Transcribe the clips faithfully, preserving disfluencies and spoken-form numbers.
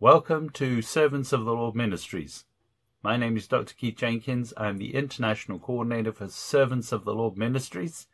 Welcome to Servants of the Lord Ministries. My name is Doctor Keith Jenkins. I am the International Coordinator for Servants of the Lord Ministries.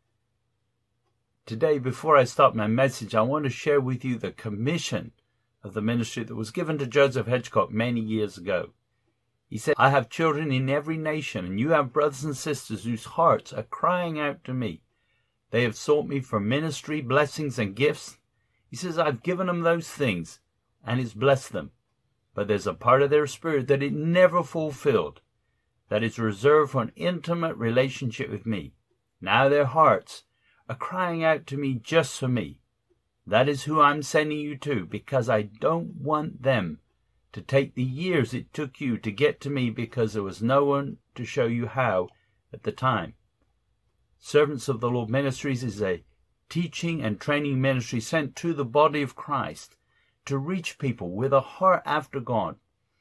Today, before I start my message, I want to share with you the commission of the ministry that was given to Joseph Hedgecock many years ago. He said, I have children in every nation, and you have brothers and sisters whose hearts are crying out to me. They have sought me for ministry, blessings, and gifts. He says, I've given them those things, and it's blessed them. But there's a part of their spirit that it never fulfilled, that is reserved for an intimate relationship with me. Now their hearts are crying out to me just for me. That is who I'm sending you to, because I don't want them to take the years it took you to get to me, because there was no one to show you how at the time. Servants of the Lord Ministries is a teaching and training ministry sent to the body of Christ to reach people with a heart after God.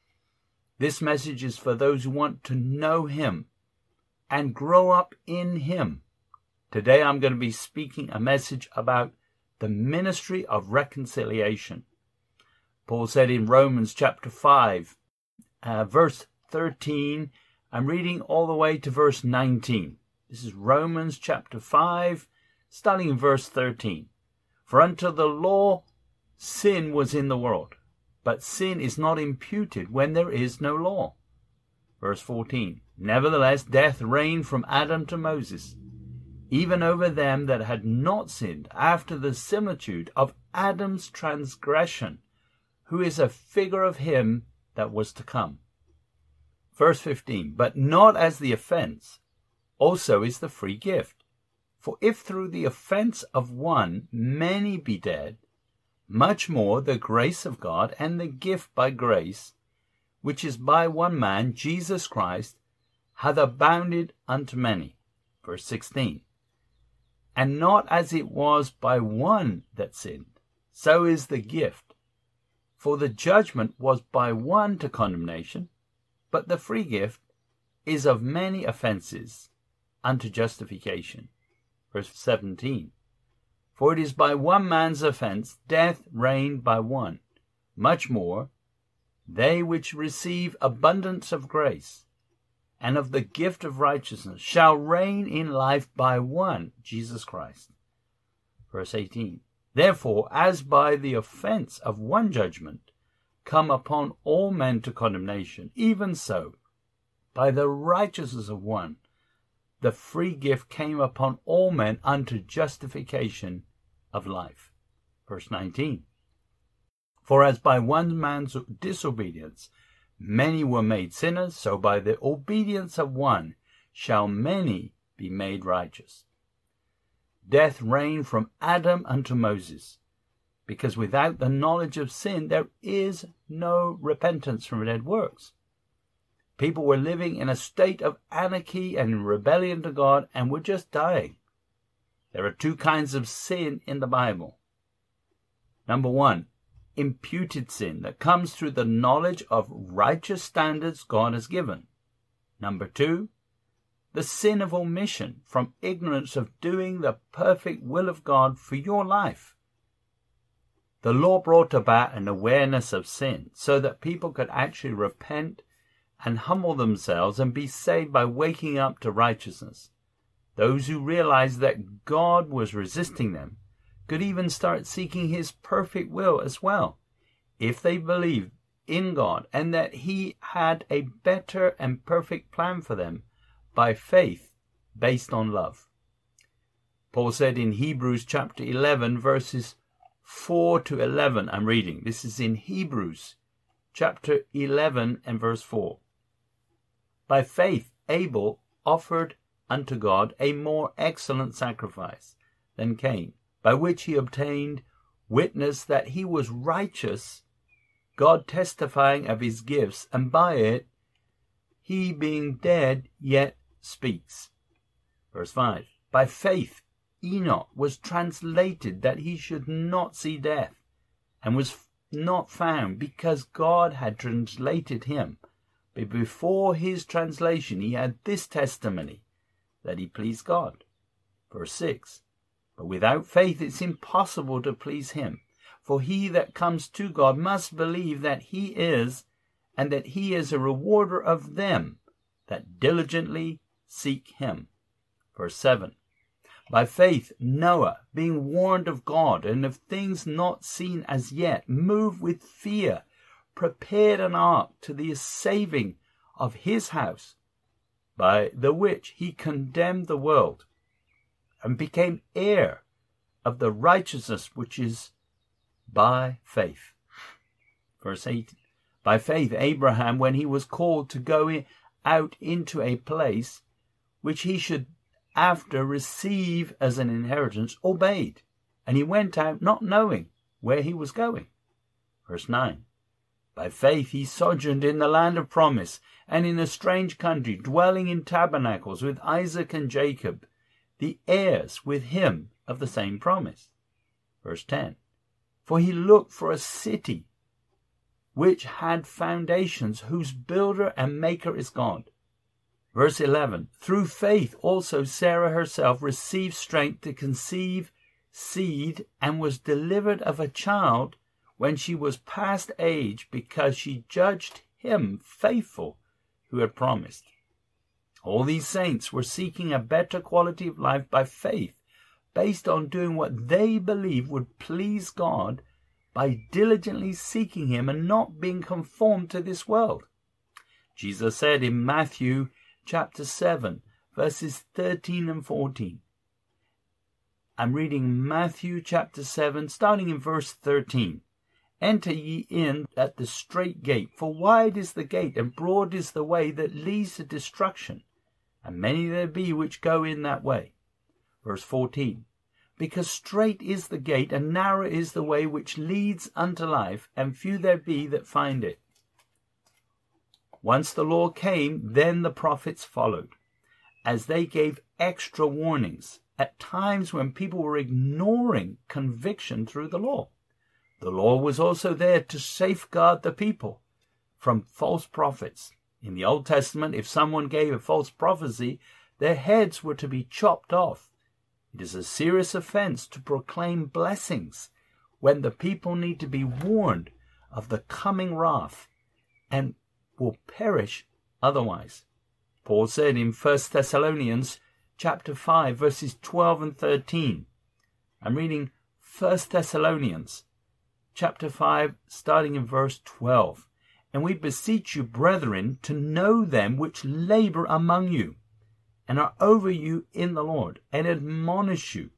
This message is for those who want to know Him and grow up in Him. Today I'm going to be speaking a message about the ministry of reconciliation. Paul said in Romans chapter five, uh, verse thirteen, I'm reading all the way to verse nineteen. This is Romans chapter five, starting in verse thirteen. For unto the law sin was in the world, but sin is not imputed when there is no law. Verse fourteen. Nevertheless, death reigned from Adam to Moses, even over them that had not sinned, after the similitude of Adam's transgression, who is a figure of him that was to come. Verse fifteen. But not as the offense, also is the free gift. For if through the offense of one many be dead, much more the grace of God and the gift by grace, which is by one man, Jesus Christ, hath abounded unto many. Verse sixteen. And not as it was by one that sinned, so is the gift. For the judgment was by one to condemnation, but the free gift is of many offences unto justification. Verse seventeen. For it is by one man's offence death reigned by one. Much more, they which receive abundance of grace and of the gift of righteousness shall reign in life by one, Jesus Christ. Verse eighteen. Therefore, as by the offence of one judgment come upon all men to condemnation, even so, by the righteousness of one, the free gift came upon all men unto justification of life. Verse nineteen. For as by one man's disobedience many were made sinners, so by the obedience of one shall many be made righteous. Death reigned from Adam unto Moses, because without the knowledge of sin there is no repentance from dead works. People were living in a state of anarchy and rebellion to God and were just dying. There are two kinds of sin in the Bible. Number one, imputed sin that comes through the knowledge of righteous standards God has given. Number two, the sin of omission from ignorance of doing the perfect will of God for your life. The law brought about an awareness of sin so that people could actually repent and humble themselves and be saved by waking up to righteousness. Those who realized that God was resisting them could even start seeking His perfect will as well, if they believed in God and that He had a better and perfect plan for them by faith based on love. Paul said in Hebrews chapter eleven, verses four to eleven, I'm reading. This is in Hebrews chapter eleven and verse four. By faith Abel offered unto God a more excellent sacrifice than Cain, by which he obtained witness that he was righteous, God testifying of his gifts, and by it he being dead yet speaks. Verse five. By faith Enoch was translated that he should not see death, and was not found, because God had translated him. But before his translation he had this testimony, that he pleased God. Verse six. But without faith it's impossible to please him. For he that comes to God must believe that he is, and that he is a rewarder of them that diligently seek him. Verse seven. By faith Noah, being warned of God and of things not seen as yet, moved with fear, prepared an ark to the saving of his house, by the which he condemned the world, and became heir of the righteousness which is by faith. Verse eight. By faith Abraham, when he was called to go in, out into a place which he should after receive as an inheritance, obeyed, and he went out not knowing where he was going. Verse nine. By faith he sojourned in the land of promise, and in a strange country, dwelling in tabernacles with Isaac and Jacob, the heirs with him of the same promise. Verse ten. For he looked for a city which had foundations, whose builder and maker is God. Verse eleven. Through faith also Sarah herself received strength to conceive seed, and was delivered of a child when she was past age, because she judged him faithful who had promised. All these saints were seeking a better quality of life by faith, based on doing what they believed would please God, by diligently seeking him and not being conformed to this world. Jesus said in Matthew chapter seven, verses thirteen and fourteen. I'm reading Matthew chapter seven, starting in verse thirteen. Enter ye in at the strait gate, for wide is the gate, and broad is the way that leads to destruction, and many there be which go in that way. Verse fourteen. Because strait is the gate, and narrow is the way which leads unto life, and few there be that find it. Once the law came, then the prophets followed, as they gave extra warnings at times when people were ignoring conviction through the law. The law was also there to safeguard the people from false prophets. In the Old Testament, if someone gave a false prophecy, their heads were to be chopped off. It is a serious offense to proclaim blessings when the people need to be warned of the coming wrath and will perish otherwise. Paul said in First Thessalonians chapter five, verses twelve and thirteen. I'm reading First Thessalonians chapter five, starting in verse twelve. And we beseech you, brethren, to know them which labor among you, and are over you in the Lord, and admonish you.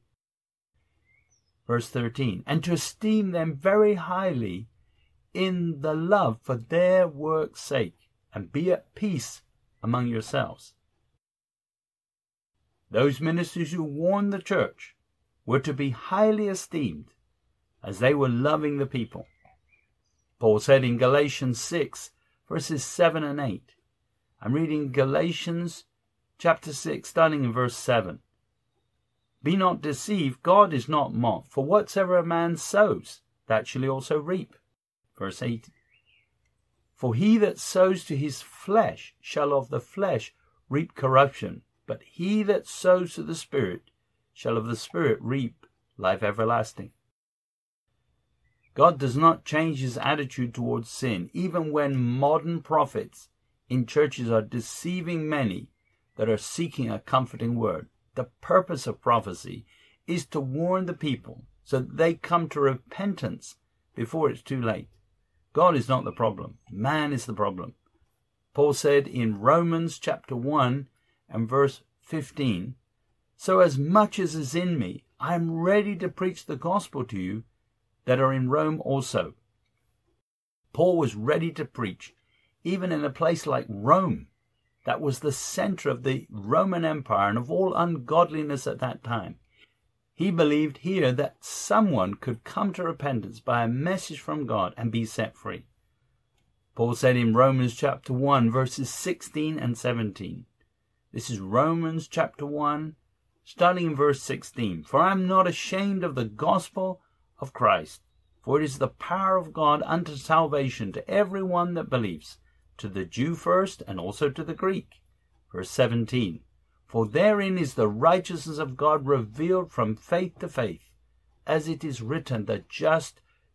Verse thirteen. And to esteem them very highly in the love for their work's sake, and be at peace among yourselves. Those ministers who warned the church were to be highly esteemed, as they were loving the people. Paul said in Galatians six, verses seven and eight. I'm reading Galatians chapter six, starting in verse seven. Be not deceived, God is not mocked, for whatsoever a man sows, that shall he also reap. Verse eight. For he that sows to his flesh shall of the flesh reap corruption, but he that sows to the Spirit shall of the Spirit reap life everlasting. God does not change his attitude towards sin, even when modern prophets in churches are deceiving many that are seeking a comforting word. The purpose of prophecy is to warn the people so that they come to repentance before it's too late. God is not the problem. Man is the problem. Paul said in Romans chapter one and verse fifteen, So as much as is in me, I am ready to preach the gospel to you that are in Rome also. Paul was ready to preach, even in a place like Rome. That was the center of the Roman Empire and of all ungodliness at that time. He believed here that someone could come to repentance by a message from God and be set free. Paul said in Romans chapter one, verses sixteen and seventeen. This is Romans chapter one, starting in verse sixteen. For I am not ashamed of the gospel of Christ, for it is the power of God unto salvation to every one that believes, to the Jew first, and also to the Greek. Verse seventeen. For therein is the righteousness of God revealed from faith to faith, as it is written, the just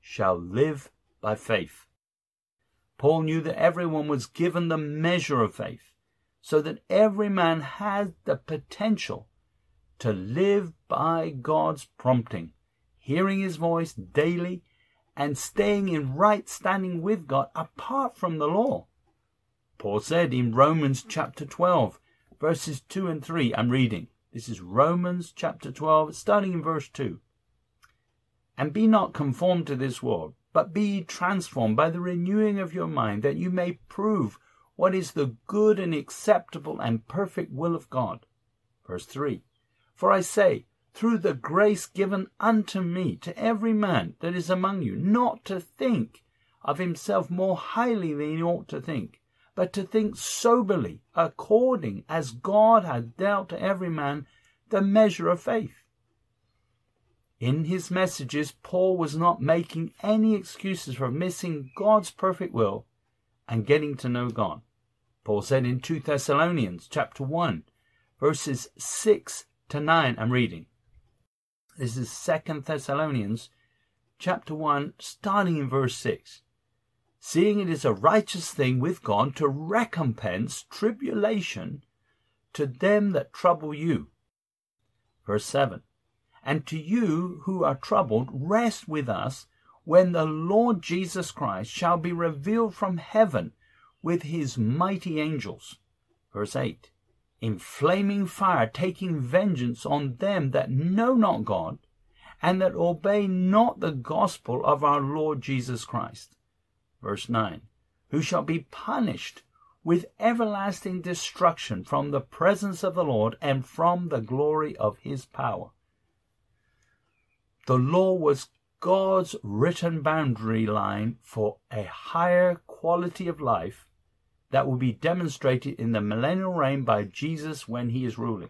shall live by faith. Paul knew that everyone was given the measure of faith, so that every man had the potential to live by God's prompting, hearing his voice daily and staying in right standing with God apart from the law. Paul said in Romans chapter twelve, verses two and three, I'm reading. This is Romans chapter twelve, starting in verse two. And be not conformed to this world, but be ye transformed by the renewing of your mind, that you may prove what is the good and acceptable and perfect will of God. Verse three. For I say, through the grace given unto me, to every man that is among you, not to think of himself more highly than he ought to think, but to think soberly, according as God hath dealt to every man the measure of faith. In his messages, Paul was not making any excuses for missing God's perfect will and getting to know God. Paul said in Second Thessalonians chapter one, verses six to nine, I'm reading. This is Second Thessalonians chapter one, starting in verse six. Seeing it is a righteous thing with God to recompense tribulation to them that trouble you. Verse seven. And to you who are troubled, rest with us when the Lord Jesus Christ shall be revealed from heaven with his mighty angels. Verse eight. In flaming fire, taking vengeance on them that know not God, and that obey not the gospel of our Lord Jesus Christ. Verse nine. Who shall be punished with everlasting destruction from the presence of the Lord and from the glory of his power. The law was God's written boundary line for a higher quality of life that will be demonstrated in the millennial reign by Jesus when he is ruling.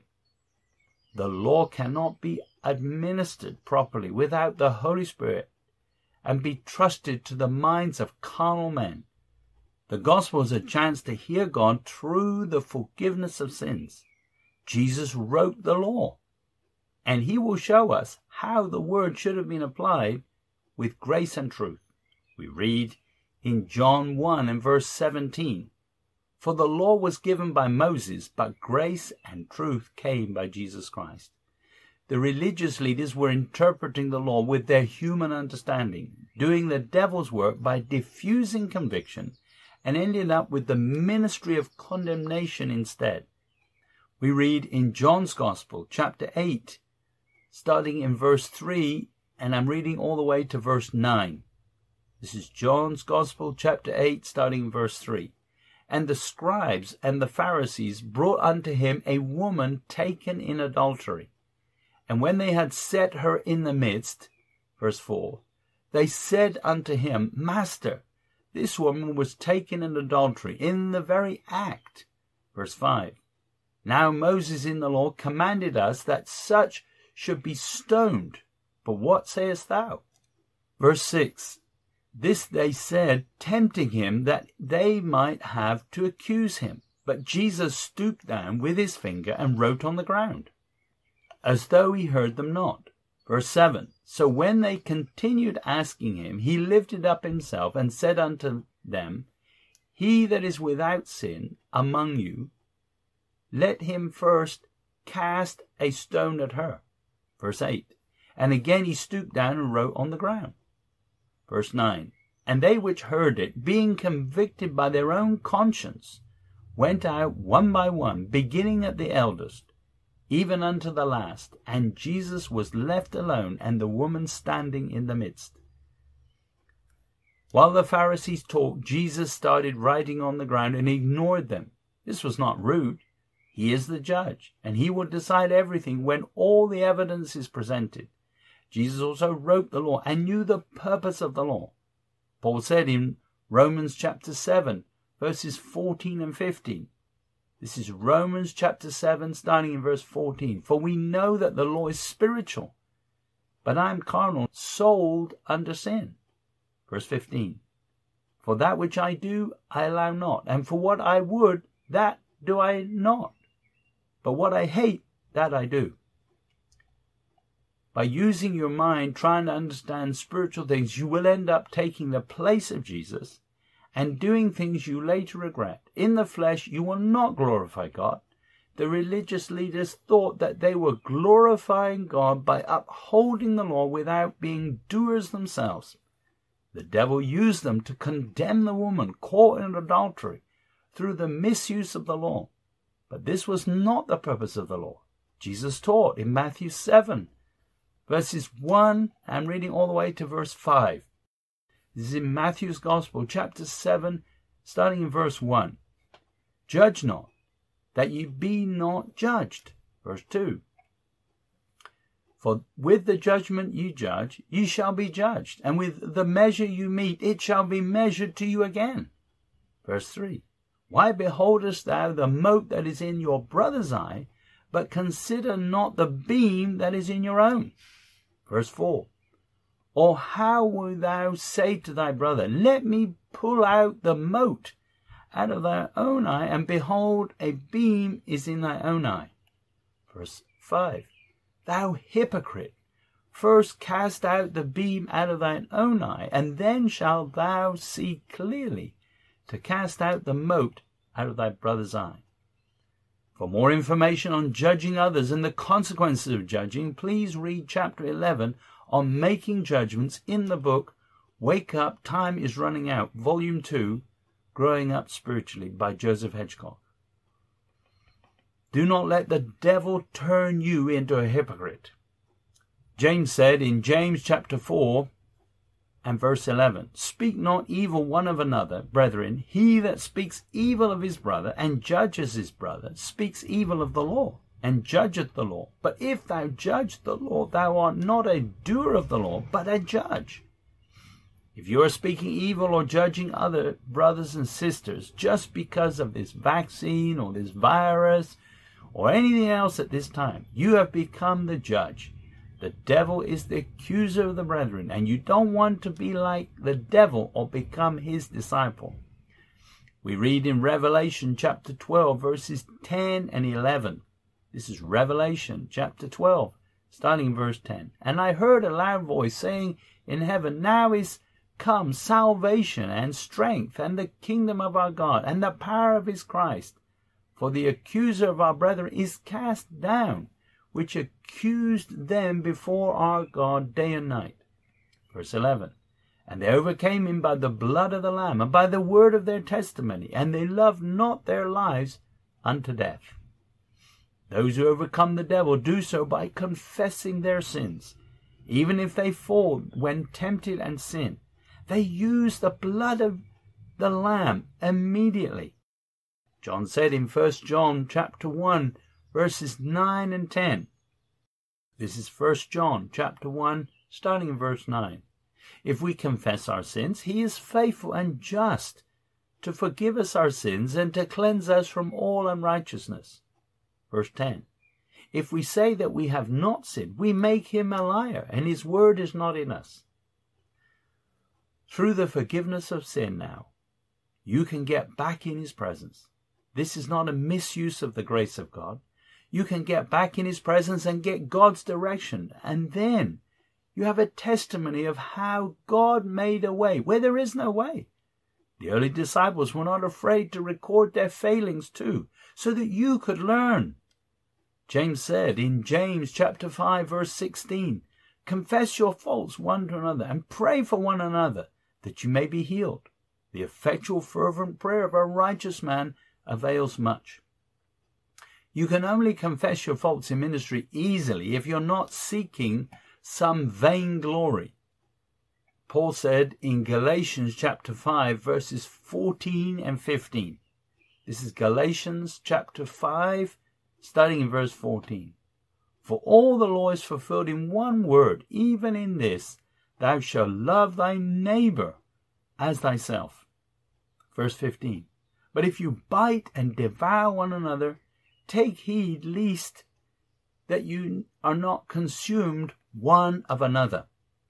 The law cannot be administered properly without the Holy Spirit and be trusted to the minds of carnal men. The gospel is a chance to hear God through the forgiveness of sins. Jesus wrote the law, and he will show us how the word should have been applied with grace and truth. We read in John one and verse seventeen, For the law was given by Moses, but grace and truth came by Jesus Christ. The religious leaders were interpreting the law with their human understanding, doing the devil's work by diffusing conviction, and ended up with the ministry of condemnation instead. We read in John's Gospel, chapter eight, starting in verse three, and I'm reading all the way to verse nine. This is John's Gospel, chapter eight, starting in verse three. And the scribes and the Pharisees brought unto him a woman taken in adultery. And when they had set her in the midst, verse four, they said unto him, Master, this woman was taken in adultery in the very act. Verse five, Now Moses in the law commanded us that such should be stoned. But what sayest thou? Verse six, This they said, tempting him that they might have to accuse him. But Jesus stooped down with his finger and wrote on the ground, as though he heard them not. Verse seven, So when they continued asking him, he lifted up himself and said unto them, He that is without sin among you, let him first cast a stone at her. Verse eight, And again he stooped down and wrote on the ground. Verse nine, And they which heard it, being convicted by their own conscience, went out one by one, beginning at the eldest, even unto the last, and Jesus was left alone, and the woman standing in the midst. While the Pharisees talked, Jesus started writing on the ground and ignored them. This was not rude. He is the judge, and he will decide everything when all the evidence is presented. Jesus also wrote the law and knew the purpose of the law. Paul said in Romans chapter seven, verses fourteen and fifteen, This is Romans chapter seven, starting in verse fourteen. For we know that the law is spiritual, but I am carnal, sold under sin. Verse fifteen. For that which I do, I allow not. And for what I would, that do I not. But what I hate, that I do. By using your mind, trying to understand spiritual things, you will end up taking the place of Jesus and doing things you later regret. In the flesh, you will not glorify God. The religious leaders thought that they were glorifying God by upholding the law without being doers themselves. The devil used them to condemn the woman caught in adultery through the misuse of the law. But this was not the purpose of the law. Jesus taught in Matthew seven, verses one, I'm reading all the way to verse five. This is in Matthew's Gospel, chapter seven, starting in verse one. Judge not, that ye be not judged. Verse two. For with the judgment ye judge, ye shall be judged, and with the measure you mete, it shall be measured to you again. Verse three. Why beholdest thou the mote that is in your brother's eye, but consider not the beam that is in your own? Verse four. Or how wilt thou say to thy brother, let me pull out the mote out of thy own eye, and behold, a beam is in thy own eye? Verse five. Thou hypocrite, first cast out the beam out of thine own eye, and then shalt thou see clearly to cast out the mote out of thy brother's eye. For more information on judging others and the consequences of judging, please read chapter eleven on making judgments in the book Wake Up, Time is Running Out, Volume two, Growing Up Spiritually by Joseph Hedgecock. Do not let the devil turn you into a hypocrite. James said in James chapter four and verse eleven, Speak not evil one of another, brethren. He that speaks evil of his brother and judges his brother speaks evil of the law and judgeth the law. But if thou judge the law, thou art not a doer of the law, but a judge. If you are speaking evil or judging other brothers and sisters just because of this vaccine or this virus or anything else at this time, you have become the judge. The devil is the accuser of the brethren, and you don't want to be like the devil or become his disciple. We read in Revelation chapter twelve, verses ten and eleven. This is Revelation chapter twelve, starting in verse ten. And I heard a loud voice saying in heaven, Now is come salvation and strength and the kingdom of our God and the power of his Christ. For the accuser of our brethren is cast down, which accused them before our God day and night. Verse eleven. And they overcame him by the blood of the Lamb and by the word of their testimony, and they loved not their lives unto death. Those who overcome the devil do so by confessing their sins. Even if they fall when tempted and sin, they use the blood of the Lamb immediately. John said in First John chapter one, verses nine and ten. This is First John chapter one, starting in verse nine. If we confess our sins, he is faithful and just to forgive us our sins and to cleanse us from all unrighteousness. Verse ten. If we say that we have not sinned, we make him a liar, and his word is not in us. Through the forgiveness of sin now, you can get back in his presence. This is not a misuse of the grace of God. You can get back in his presence and get God's direction. And then you have a testimony of how God made a way where there is no way. The early disciples were not afraid to record their failings too, so that you could learn. James said in James chapter five, verse sixteen, Confess your faults one to another and pray for one another, that you may be healed. The effectual fervent prayer of a righteous man avails much. You can only confess your faults in ministry easily if you're not seeking some vainglory. Paul said in Galatians chapter five, verses fourteen and fifteen. This is Galatians chapter five, starting in verse fourteen. For all the law is fulfilled in one word, even in this, thou shalt love thy neighbor as thyself. Verse fifteen. But if you bite and devour one another, take heed lest that you are not consumed one of another.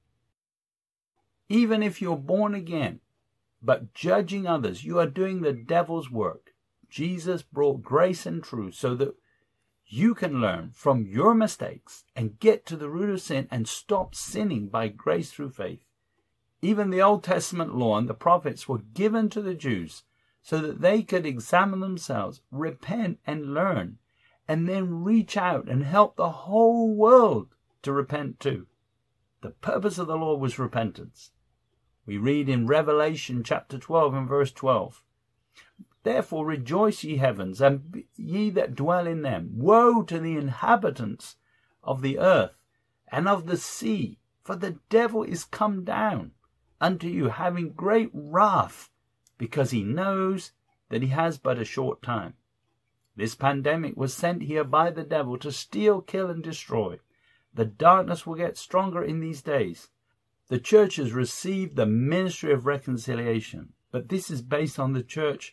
Even if you're born again, but judging others, you are doing the devil's work. Jesus brought grace and truth so that You can learn from your mistakes and get to the root of sin and stop sinning by grace through faith. Even the Old Testament law and the prophets were given to the Jews so that they could examine themselves, repent and learn, and then reach out and help the whole world to repent too. The purpose of the law was repentance. We read in Revelation chapter twelve and verse twelve, Therefore rejoice, ye heavens, and ye that dwell in them. Woe to the inhabitants of the earth and of the sea, for the devil is come down unto you, having great wrath, because he knows that he has but a short time. This pandemic was sent here by the devil to steal, kill, and destroy. The darkness will get stronger in these days. The church has received the ministry of reconciliation, but this is based on the church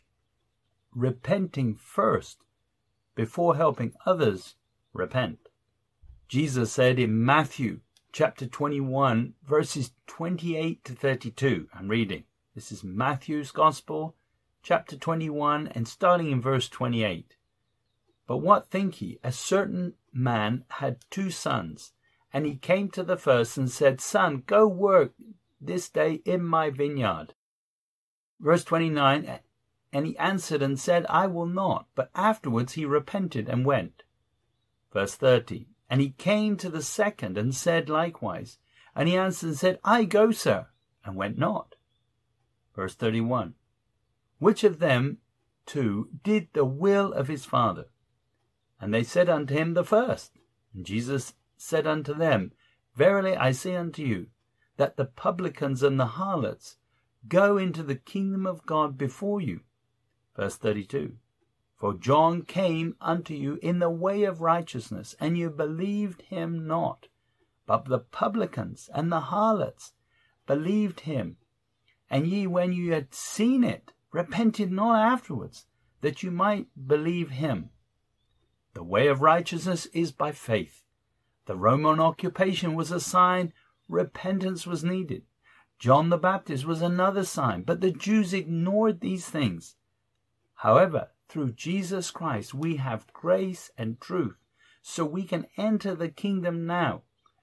repenting first before helping others repent. Jesus said in Matthew chapter twenty-one, verses twenty-eight to thirty-two, I'm reading. This is Matthew's Gospel, chapter twenty-one, and starting in verse twenty-eight. But what think ye? A certain man had two sons, and he came to the first and said, Son, go work this day in my vineyard. Verse twenty-nine, and he answered and said, I will not. But afterwards he repented and went. Verse thirty, and he came to the second and said likewise. And he answered and said, I go, sir, and went not. Verse thirty-one, which of them two did the will of his father? And they said unto him, the first. And Jesus said unto them, Verily I say unto you, that the publicans and the harlots go into the kingdom of God before you. Verse thirty-two, For John came unto you in the way of righteousness, and you believed him not. But the publicans and the harlots believed him. And ye, when you had seen it, repented not afterwards, that you might believe him. The way of righteousness is by faith. The Roman occupation was a sign. Repentance was needed. John the Baptist was another sign, but the Jews ignored these things. However, through Jesus Christ, we have grace and truth, so we can enter the kingdom now.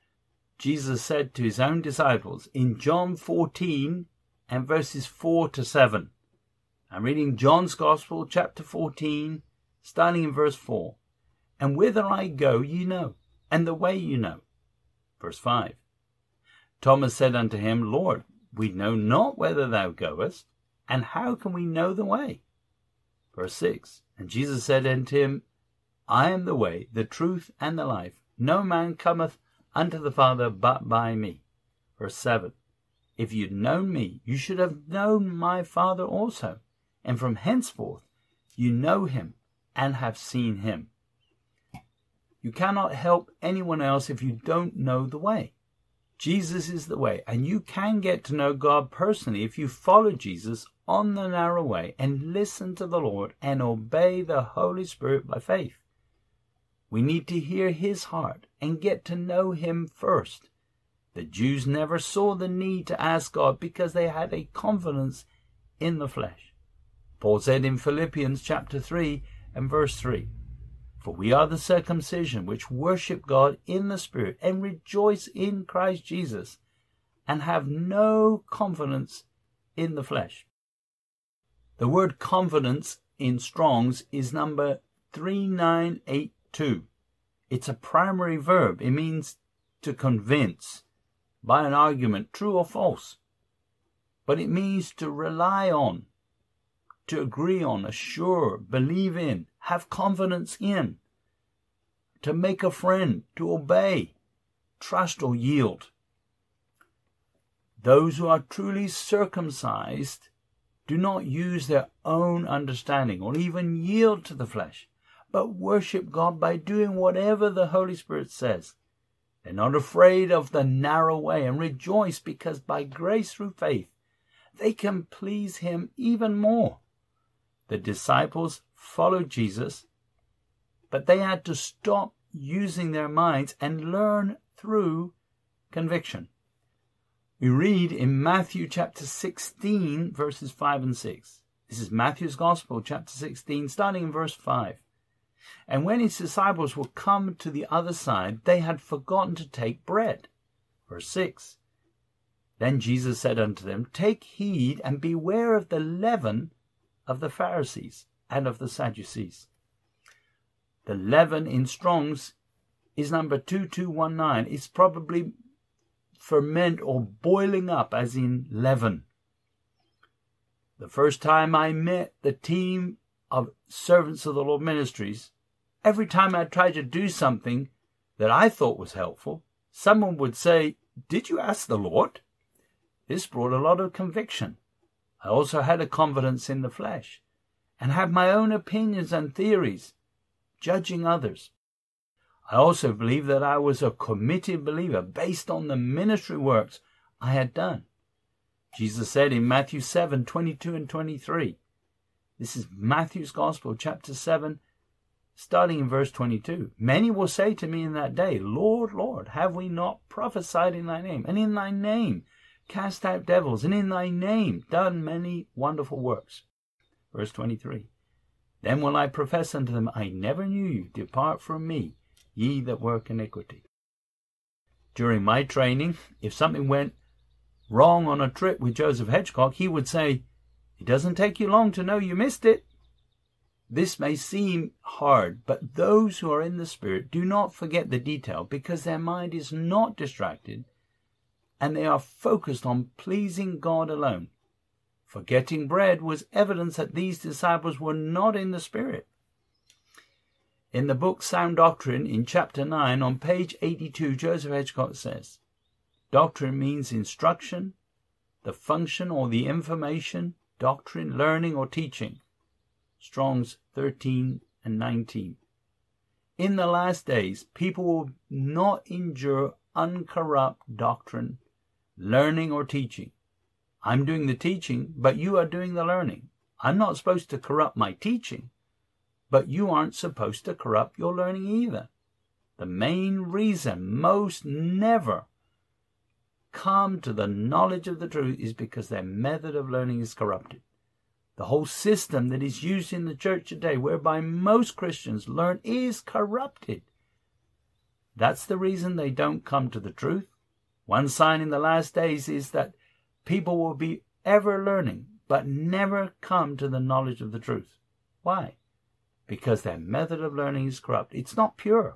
Jesus said to his own disciples in John fourteen and verses four to seven. I'm reading John's Gospel, chapter fourteen, starting in verse four. And whither I go ye know, and the way you know. Verse five. Thomas said unto him, Lord, we know not whither thou goest, and how can we know the way? Verse six. And Jesus said unto him, I am the way, the truth, and the life. No man cometh unto the Father but by me. Verse seven. If you'd known me, you should have known my Father also. And from henceforth you know him and have seen him. You cannot help anyone else if you don't know the way. Jesus is the way, and you can get to know God personally if you follow Jesus on the narrow way and listen to the Lord and obey the Holy Spirit by faith. We need to hear his heart and get to know him first. The Jews never saw the need to ask God because they had a confidence in the flesh. Paul said in Philippians chapter three and verse three, For we are the circumcision which worship God in the Spirit and rejoice in Christ Jesus and have no confidence in the flesh. The word confidence in Strong's is number three nine eight two. It's a primary verb. It means to convince by an argument, true or false. But it means to rely on, to agree on, assure, believe in, have confidence in, to make a friend, to obey, trust or yield. Those who are truly circumcised do not use their own understanding or even yield to the flesh, but worship God by doing whatever the Holy Spirit says. They're not afraid of the narrow way and rejoice because by grace through faith, they can please him even more. The disciples followed Jesus, but they had to stop using their minds and learn through conviction. We read in Matthew chapter sixteen, verses five and six. This is Matthew's Gospel, chapter sixteen, starting in verse five. And when his disciples were come to the other side, they had forgotten to take bread. Verse six. Then Jesus said unto them, Take heed and beware of the leaven of the Pharisees and of the Sadducees. The leaven in Strong's is number two two one nine. It's probably ferment or boiling up, as in leaven. The first time I met the team of servants of the Lord Ministries, every time I tried to do something that I thought was helpful, someone would say, Did you ask the Lord? This brought a lot of conviction. I also had a confidence in the flesh and had my own opinions and theories, judging others. I also believed that I was a committed believer based on the ministry works I had done. Jesus said in Matthew seven, twenty-two and twenty-three. This is Matthew's Gospel, chapter seven, starting in verse twenty-two. Many will say to me in that day, Lord, Lord, have we not prophesied in thy name, and in thy name cast out devils, and in thy name done many wonderful works? Verse twenty-three. Then will I profess unto them, I never knew you. Depart from me, ye that work iniquity. During my training, if something went wrong on a trip with Joseph Hedgecock, he would say, It doesn't take you long to know you missed it. This may seem hard, but those who are in the Spirit do not forget the detail, because their mind is not distracted and they are focused on pleasing God alone. Forgetting bread was evidence that these disciples were not in the Spirit. In the book Sound Doctrine, in chapter nine, on page eighty-two, Joseph Hedgecock says, Doctrine means instruction, the function or the information, doctrine, learning or teaching. Strong's thirteen and nineteen. In the last days, people will not endure uncorrupt doctrine, learning or teaching. I'm doing the teaching, but you are doing the learning. I'm not supposed to corrupt my teaching, but you aren't supposed to corrupt your learning either. The main reason most never come to the knowledge of the truth is because their method of learning is corrupted. The whole system that is used in the church today, whereby most Christians learn, is corrupted. That's the reason they don't come to the truth. One sign in the last days is that people will be ever learning, but never come to the knowledge of the truth. Why? Because their method of learning is corrupt. It's not pure.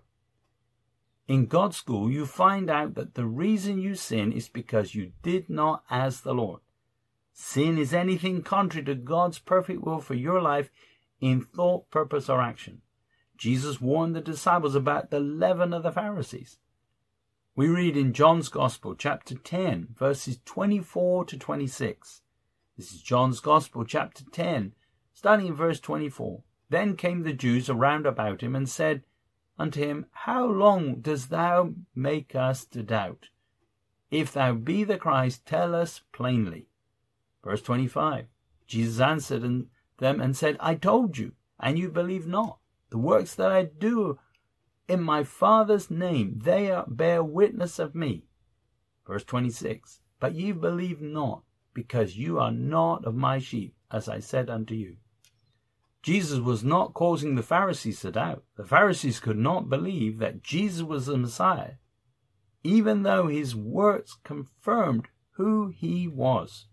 In God's school, you find out that the reason you sin is because you did not ask the Lord. Sin is anything contrary to God's perfect will for your life in thought, purpose, or action. Jesus warned the disciples about the leaven of the Pharisees. We read in John's Gospel, chapter ten, verses twenty-four to twenty-six. This is John's Gospel, chapter ten, starting in verse twenty-four. Then came the Jews around about him and said unto him, How long dost thou make us to doubt? If thou be the Christ, tell us plainly. Verse twenty-five. Jesus answered them and said, I told you, and you believe not. The works that I do in my Father's name, they are, bear witness of me. Verse twenty-six. But ye believe not, because you are not of my sheep, as I said unto you. Jesus was not causing the Pharisees to doubt. The Pharisees could not believe that Jesus was the Messiah, even though his works confirmed who he was.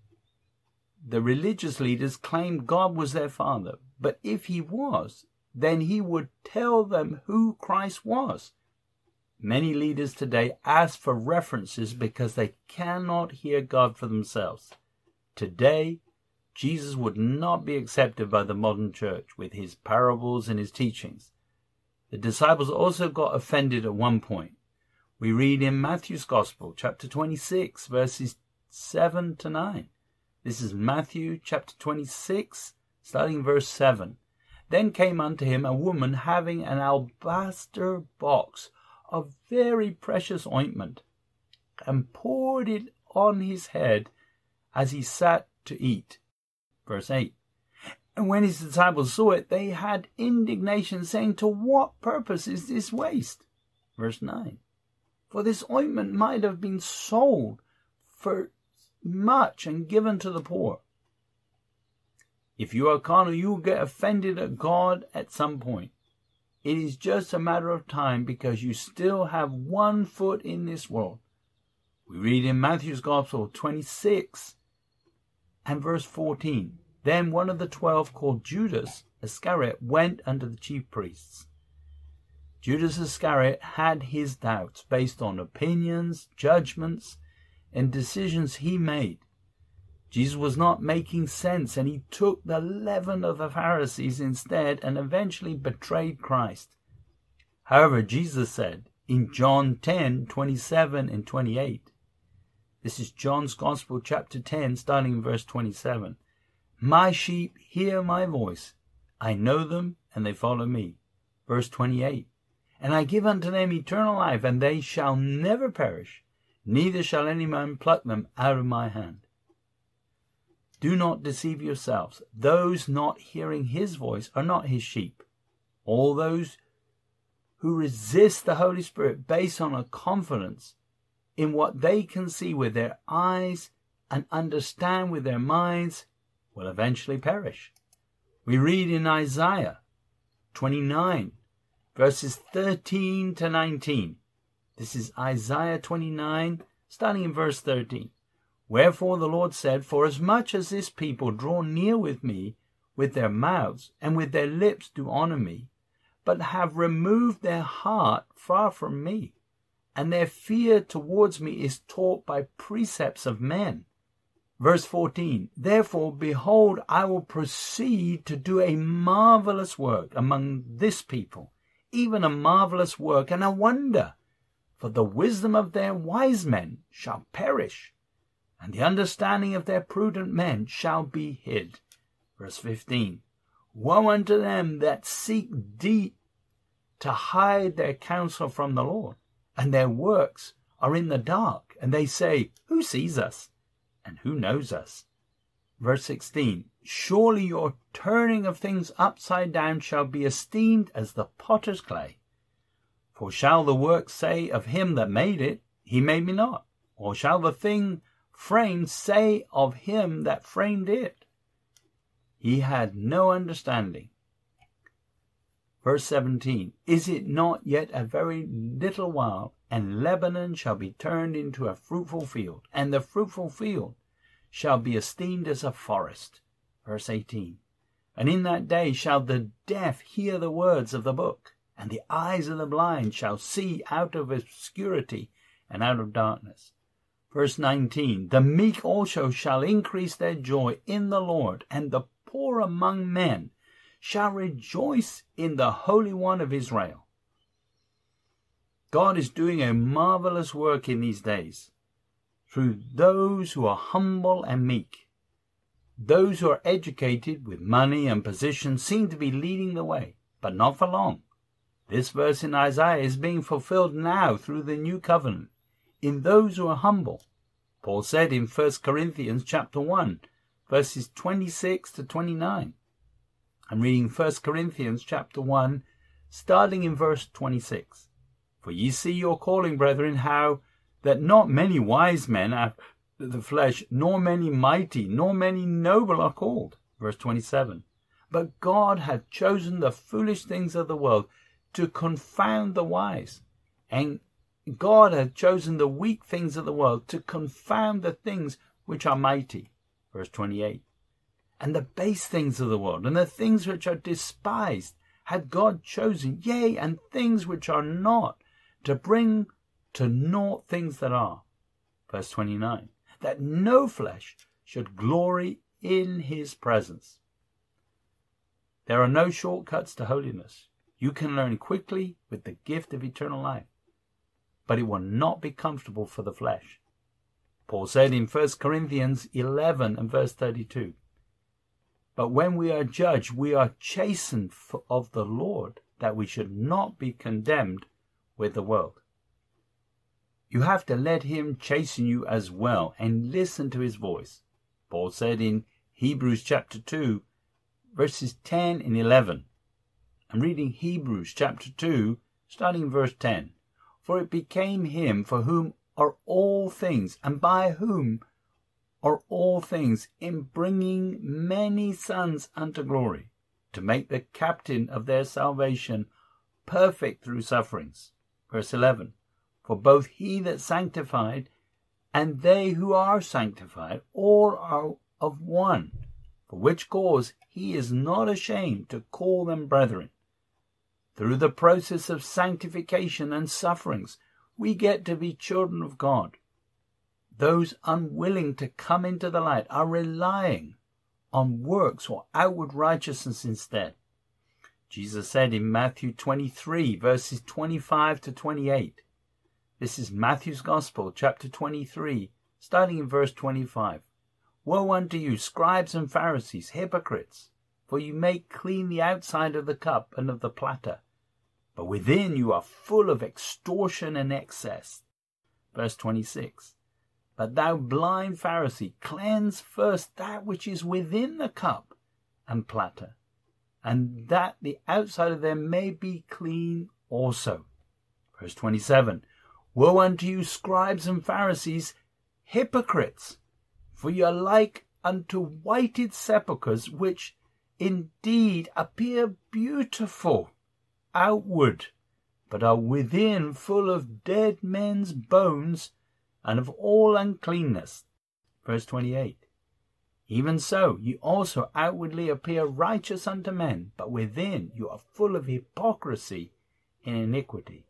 The religious leaders claimed God was their Father, but if he was, then he would tell them who Christ was. Many leaders today ask for references because they cannot hear God for themselves. Today, Jesus would not be accepted by the modern church with his parables and his teachings. The disciples also got offended at one point. We read in Matthew's Gospel, chapter twenty-six, verses seven to nine. This is Matthew chapter twenty-six, starting verse seven. Then came unto him a woman having an alabaster box of very precious ointment, and poured it on his head as he sat to eat. Verse eight. And when his disciples saw it, they had indignation, saying, To what purpose is this waste? Verse nine. For this ointment might have been sold for much and given to the poor. If you are carnal, you will get offended at God at some point. It is just a matter of time because you still have one foot in this world. We read in Matthew's Gospel twenty-six and verse fourteen. Then one of the twelve, called Judas Iscariot, went unto the chief priests. Judas Iscariot had his doubts based on opinions, judgments, and decisions he made. Jesus was not making sense, and he took the leaven of the Pharisees instead and eventually betrayed Christ. However, Jesus said in John ten, twenty-seven and twenty-eight, this is John's Gospel, chapter ten, starting in verse twenty-seven, "My sheep hear my voice. I know them, and they follow me." Verse twenty-eight, "And I give unto them eternal life, and they shall never perish, neither shall any man pluck them out of my hand." Do not deceive yourselves. Those not hearing his voice are not his sheep. All those who resist the Holy Spirit based on a confidence in what they can see with their eyes and understand with their minds will eventually perish. We read in Isaiah twenty-nine, verses thirteen to nineteen. This is Isaiah twenty-nine, starting in verse thirteen. "Wherefore the Lord said, Forasmuch as this people draw near with me with their mouths, and with their lips do honor me, but have removed their heart far from me, and their fear towards me is taught by precepts of men." Verse fourteen, "Therefore, behold, I will proceed to do a marvelous work among this people, even a marvelous work and a wonder, for the wisdom of their wise men shall perish, and the understanding of their prudent men shall be hid." Verse fifteen, "Woe unto them that seek deep to hide their counsel from the Lord, and their works are in the dark, and they say, Who sees us, and who knows us?" Verse sixteen, "Surely your turning of things upside down shall be esteemed as the potter's clay. For shall the work say of him that made it, He made me not? Or shall the thing framed say of him that framed it, He had no understanding?" Verse seventeen, "Is it not yet a very little while, and Lebanon shall be turned into a fruitful field, and the fruitful field shall be esteemed as a forest?" Verse eighteen, "And in that day shall the deaf hear the words of the book, and the eyes of the blind shall see out of obscurity and out of darkness." Verse nineteen, "The meek also shall increase their joy in the Lord, and the poor among men shall rejoice in the Holy One of Israel." God is doing a marvelous work in these days through those who are humble and meek. Those who are educated with money and position seem to be leading the way, but not for long. This verse in Isaiah is being fulfilled now through the new covenant in those who are humble. Paul said in First Corinthians chapter one, verses twenty-six to twenty-nine. I'm reading First Corinthians chapter one, starting in verse twenty-six. "For ye see your calling, brethren, how that not many wise men after the flesh, nor many mighty, nor many noble are called." Verse twenty-seven. "But God hath chosen the foolish things of the world to confound the wise, and God hath chosen the weak things of the world to confound the things which are mighty." Verse twenty-eight. "And the base things of the world, and the things which are despised, hath God chosen, yea, and things which are not, to bring to naught things that are." Verse twenty-nine. "That no flesh should glory in his presence." There are no shortcuts to holiness. You can learn quickly with the gift of eternal life, but it will not be comfortable for the flesh. Paul said in First Corinthians eleven and verse thirty-two, "But when we are judged, we are chastened of the Lord, that we should not be condemned with the world." You have to let him chasten you as well and listen to his voice. Paul said in Hebrews chapter two, verses ten and eleven. I'm reading Hebrews chapter two, starting in verse ten. "For it became him for whom are all things, and by whom are all things, in bringing many sons unto glory, to make the captain of their salvation perfect through sufferings. Verse eleven, for both he that sanctified and they who are sanctified, all are of one, for which cause he is not ashamed to call them brethren. Through the process of sanctification and sufferings, we get to be children of God. Those unwilling to come into the light are relying on works or outward righteousness instead. Jesus said in Matthew twenty-three, verses twenty-five to twenty-eight. This is Matthew's Gospel, chapter twenty-three, starting in verse twenty-five. Woe unto you, scribes and Pharisees, hypocrites! For you make clean the outside of the cup and of the platter, but within you are full of extortion and excess. Verse twenty-six. But thou blind Pharisee, cleanse first that which is within the cup and platter, and that the outside of them may be clean also. Verse twenty-seven. Woe unto you, scribes and Pharisees, hypocrites! For ye are like unto whited sepulchres, which indeed appear beautiful outward, but are within full of dead men's bones and of all uncleanness. Verse twenty-eight. Even so, ye also outwardly appear righteous unto men, but within you are full of hypocrisy and iniquity.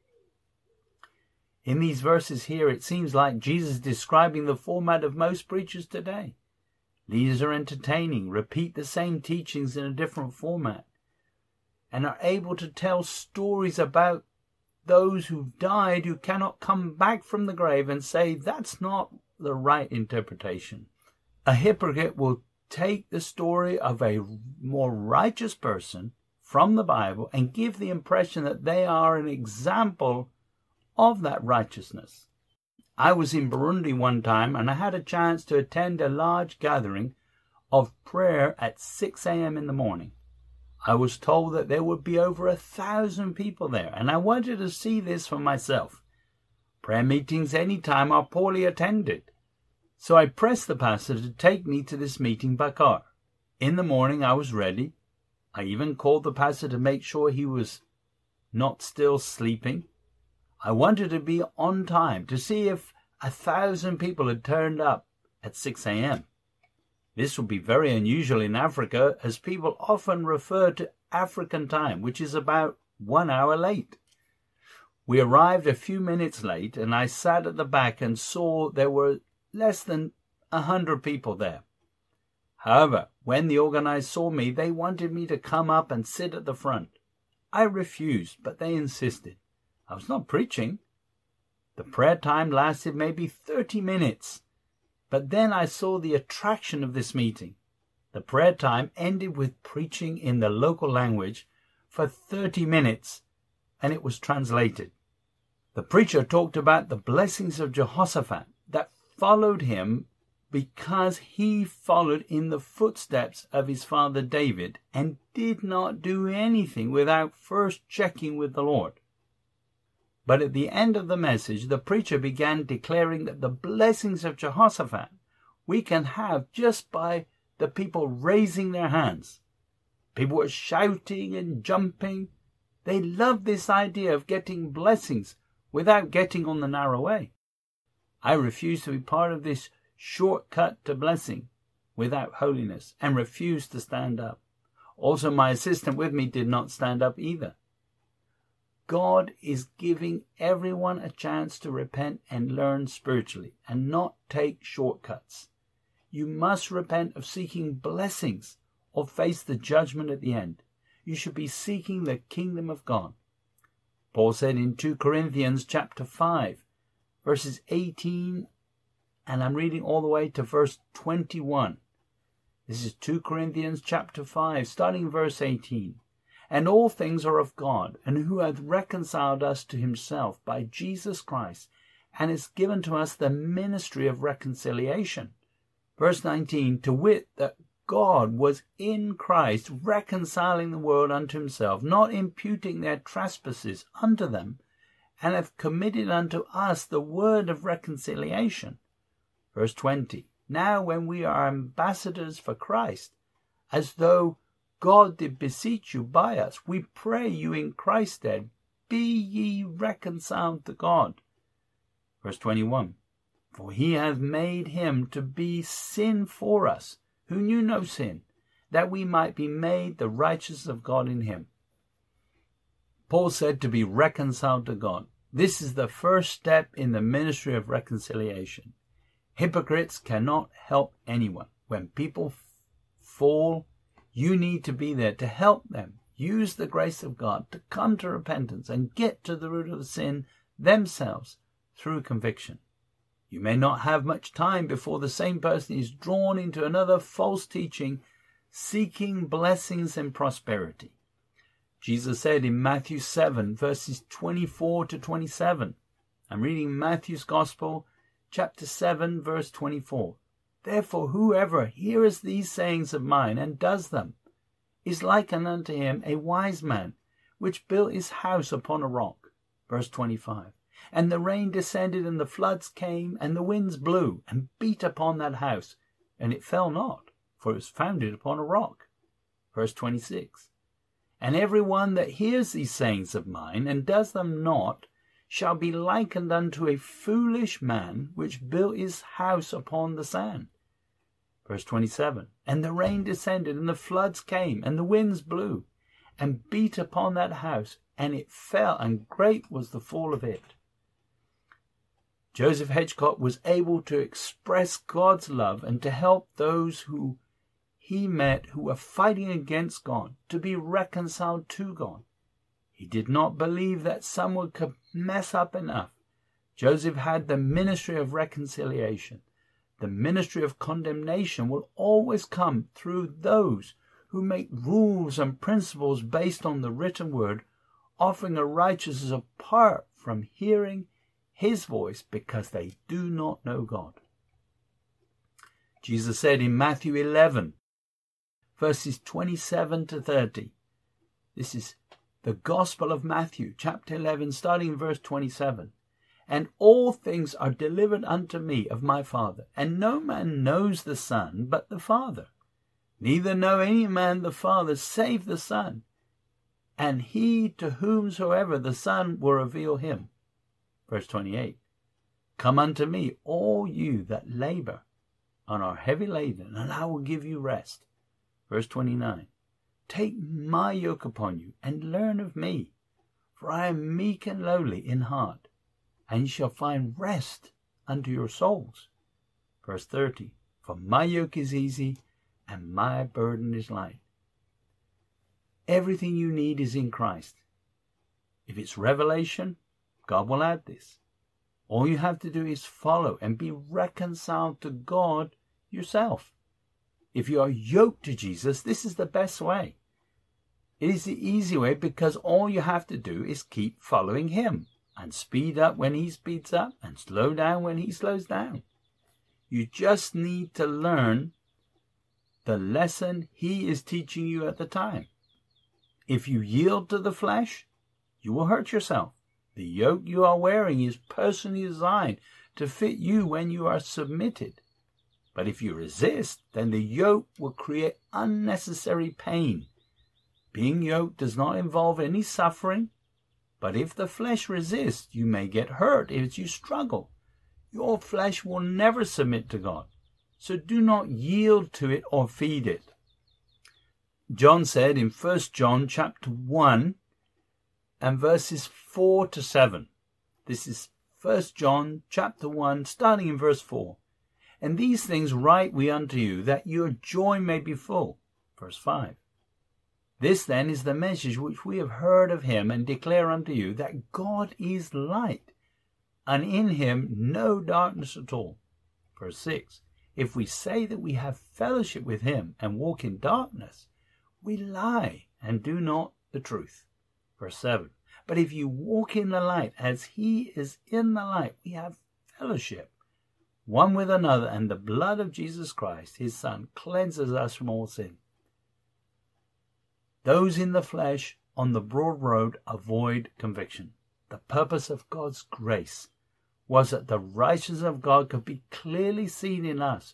In these verses here, it seems like Jesus is describing the format of most preachers today. Leaders are entertaining, repeat the same teachings in a different format, and are able to tell stories about those who've died who cannot come back from the grave and say that's not the right interpretation. A hypocrite will take the story of a more righteous person from the Bible and give the impression that they are an example of that righteousness. I was in Burundi one time and I had a chance to attend a large gathering of prayer at six a.m. in the morning. I was told that there would be over a thousand people there, and I wanted to see this for myself. Prayer meetings any time are poorly attended, so I pressed the pastor to take me to this meeting by car. In the morning I was ready. I even called the pastor to make sure he was not still sleeping. I wanted to be on time to see if a thousand people had turned up at six a.m. This would be very unusual in Africa, as people often refer to African time, which is about one hour late. We arrived a few minutes late, and I sat at the back and saw there were less than a hundred people there. However, when the organizers saw me, they wanted me to come up and sit at the front. I refused, but they insisted. I was not preaching. The prayer time lasted maybe thirty minutes. But then I saw the attraction of this meeting. The prayer time ended with preaching in the local language for thirty minutes, and it was translated. The preacher talked about the blessings of Jehoshaphat that followed him because he followed in the footsteps of his father David and did not do anything without first checking with the Lord. But at the end of the message, the preacher began declaring that the blessings of Jehoshaphat we can have just by the people raising their hands. People were shouting and jumping. They loved this idea of getting blessings without getting on the narrow way. I refused to be part of this shortcut to blessing without holiness and refused to stand up. Also, my assistant with me did not stand up either. God is giving everyone a chance to repent and learn spiritually and not take shortcuts. You must repent of seeking blessings or face the judgment at the end. You should be seeking the kingdom of God. Paul said in Second Corinthians chapter five, verses eighteen, and I'm reading all the way to verse twenty-one. This is Second Corinthians chapter five, starting verse eighteen. And all things are of God, and who hath reconciled us to himself by Jesus Christ, and has given to us the ministry of reconciliation. Verse nineteen, to wit, that God was in Christ reconciling the world unto himself, not imputing their trespasses unto them, and hath committed unto us the word of reconciliation. Verse twenty, now when we are ambassadors for Christ, as though God did beseech you by us, we pray you in Christ's stead, be ye reconciled to God. Verse twenty-one, for he hath made him to be sin for us, who knew no sin, that we might be made the righteousness of God in him. Paul said to be reconciled to God. This is the first step in the ministry of reconciliation. Hypocrites cannot help anyone. When people f- fall, you need to be there to help them. Use the grace of God to come to repentance and get to the root of the sin themselves through conviction. You may not have much time before the same person is drawn into another false teaching, seeking blessings and prosperity. Jesus said in Matthew seven, verses twenty-four to twenty-seven. I'm reading Matthew's Gospel, chapter seven, verse twenty-four. Therefore, whoever heareth these sayings of mine and does them is likened unto him a wise man, which built his house upon a rock. Verse twenty-five. And the rain descended, and the floods came, and the winds blew, and beat upon that house, and it fell not, for it was founded upon a rock. Verse twenty-six. And every one that hears these sayings of mine, and does them not, shall be likened unto a foolish man, which built his house upon the sand. Verse twenty-seven. And the rain descended, and the floods came, and the winds blew, and beat upon that house, and it fell, and great was the fall of it. Joseph Hedgcott was able to express God's love and to help those who he met who were fighting against God to be reconciled to God. He did not believe that someone could mess up enough. Joseph had the ministry of reconciliation. The ministry of condemnation will always come through those who make rules and principles based on the written word, offering a righteousness apart from hearing his voice because they do not know God. Jesus said in Matthew eleven, verses twenty-seven to thirty. This is the Gospel of Matthew, chapter eleven, starting in verse twenty-seven. And all things are delivered unto me of my Father, and no man knows the Son but the Father. Neither know any man the Father save the Son, and he to whomsoever the Son will reveal him. Verse twenty-eight. Come unto me, all you that labor and are heavy laden, and I will give you rest. Verse twenty-nine. Take my yoke upon you, and learn of me, for I am meek and lowly in heart, and ye shall find rest unto your souls. Verse thirty. For my yoke is easy, and my burden is light. Everything you need is in Christ. If it's revelation, God will add this. All you have to do is follow and be reconciled to God yourself. If you are yoked to Jesus, this is the best way. It is the easy way because all you have to do is keep following him and speed up when he speeds up and slow down when he slows down. You just need to learn the lesson he is teaching you at the time. If you yield to the flesh, you will hurt yourself. The yoke you are wearing is personally designed to fit you when you are submitted. But if you resist, then the yoke will create unnecessary pain. Being yoked does not involve any suffering, but if the flesh resists, you may get hurt as you struggle. Your flesh will never submit to God, so do not yield to it or feed it. John said in First John chapter one and verses four to seven. This is First John chapter one, starting in verse four. And these things write we unto you, that your joy may be full. Verse five. This then is the message which we have heard of him, and declare unto you, that God is light, and in him no darkness at all. Verse six. If we say that we have fellowship with him, and walk in darkness, we lie, and do not the truth. Verse seven. But if you walk in the light, as he is in the light, we have fellowship one with another, and the blood of Jesus Christ, his Son, cleanses us from all sin. Those in the flesh on the broad road avoid conviction. The purpose of God's grace was that the righteousness of God could be clearly seen in us,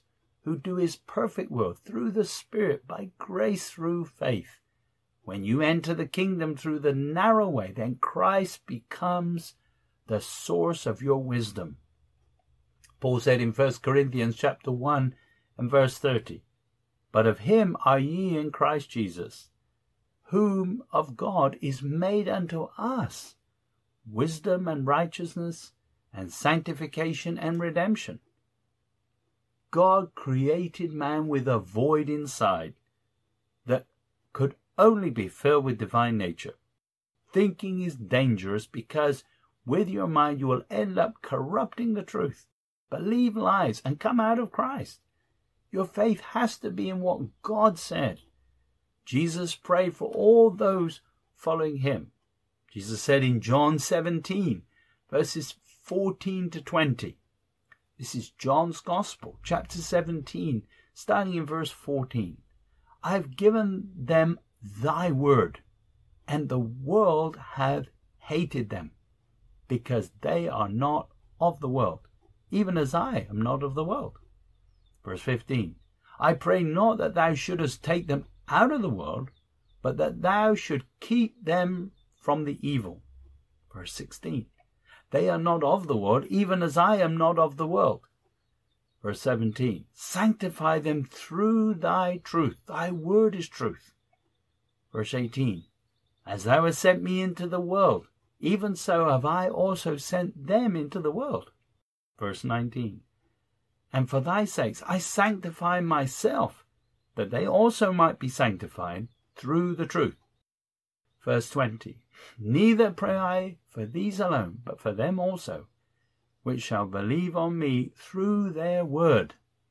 who do his perfect will through the Spirit by grace through faith. When you enter the kingdom through the narrow way, then Christ becomes the source of your wisdom. Paul said in First Corinthians chapter one and verse thirty, "But of him are ye in Christ Jesus, whom of God is made unto us wisdom and righteousness and sanctification and redemption." God created man with a void inside that could only be filled with divine nature. Thinking is dangerous because with your mind you will end up corrupting the truth, believe lies, and come out of Christ. Your faith has to be in what God said. Jesus prayed for all those following him. Jesus said in John seventeen, verses fourteen to twenty. This is John's Gospel, chapter seventeen, starting in verse fourteen. "I have given them thy word, and the world hath hated them, because they are not of the world, even as I am not of the world." Verse fifteen. "I pray not that thou shouldest take them out of the world, but that thou should keep them from the evil." Verse sixteen. "They are not of the world, even as I am not of the world." Verse seventeen. "Sanctify them through thy truth. Thy word is truth." Verse eighteen. "As thou hast sent me into the world, even so have I also sent them into the world." Verse nineteen. "And for thy sakes I sanctify myself, that they also might be sanctified through the truth." Verse twenty. "Neither pray I for these alone, but for them also, which shall believe on me through their word."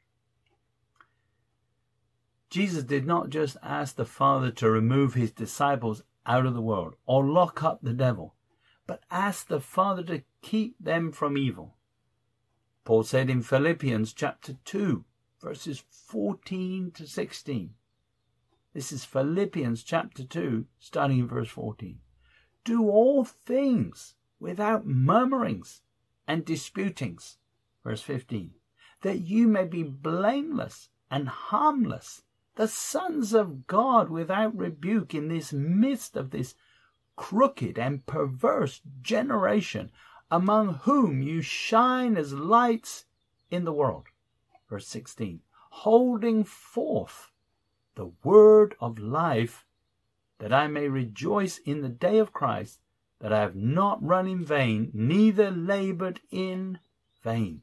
Jesus did not just ask the Father to remove his disciples out of the world or lock up the devil, but asked the Father to keep them from evil. Paul said in Philippians chapter two, verses fourteen to sixteen. This is Philippians chapter two, starting in verse fourteen. "Do all things without murmurings and disputings." Verse fifteen. "That you may be blameless and harmless, the sons of God without rebuke in this midst of this crooked and perverse generation, among whom you shine as lights in the world." Verse sixteen. "Holding forth the word of life, that I may rejoice in the day of Christ, that I have not run in vain, neither labored in vain."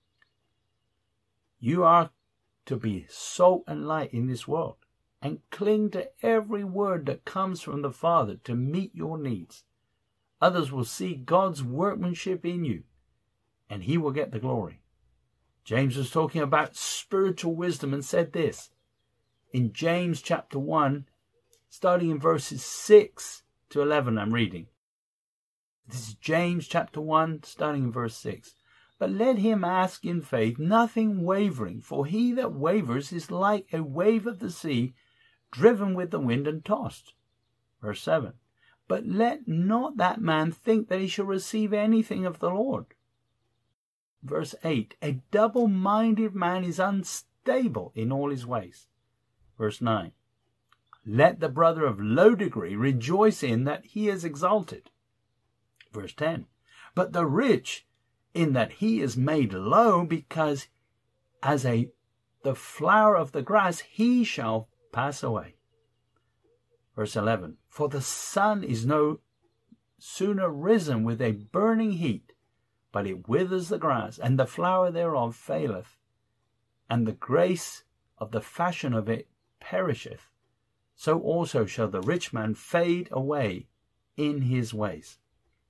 You are to be salt and light in this world, and cling to every word that comes from the Father to meet your needs. Others will see God's workmanship in you, and he will get the glory. James was talking about spiritual wisdom and said this in James chapter one, starting in verses six to eleven. I'm reading. This is James chapter one, starting in verse six. "But let him ask in faith, nothing wavering, for he that wavers is like a wave of the sea, driven with the wind and tossed." Verse seven. "But let not that man think that he shall receive anything of the Lord." Verse eight. "A double-minded man is unstable in all his ways." Verse nine. "Let the brother of low degree rejoice in that he is exalted." Verse ten. "But the rich in that he is made low, because as a the flower of the grass he shall pass away." Verse eleven. "For the sun is no sooner risen with a burning heat, but it withers the grass, and the flower thereof faileth, and the grace of the fashion of it perisheth. So also shall the rich man fade away in his ways."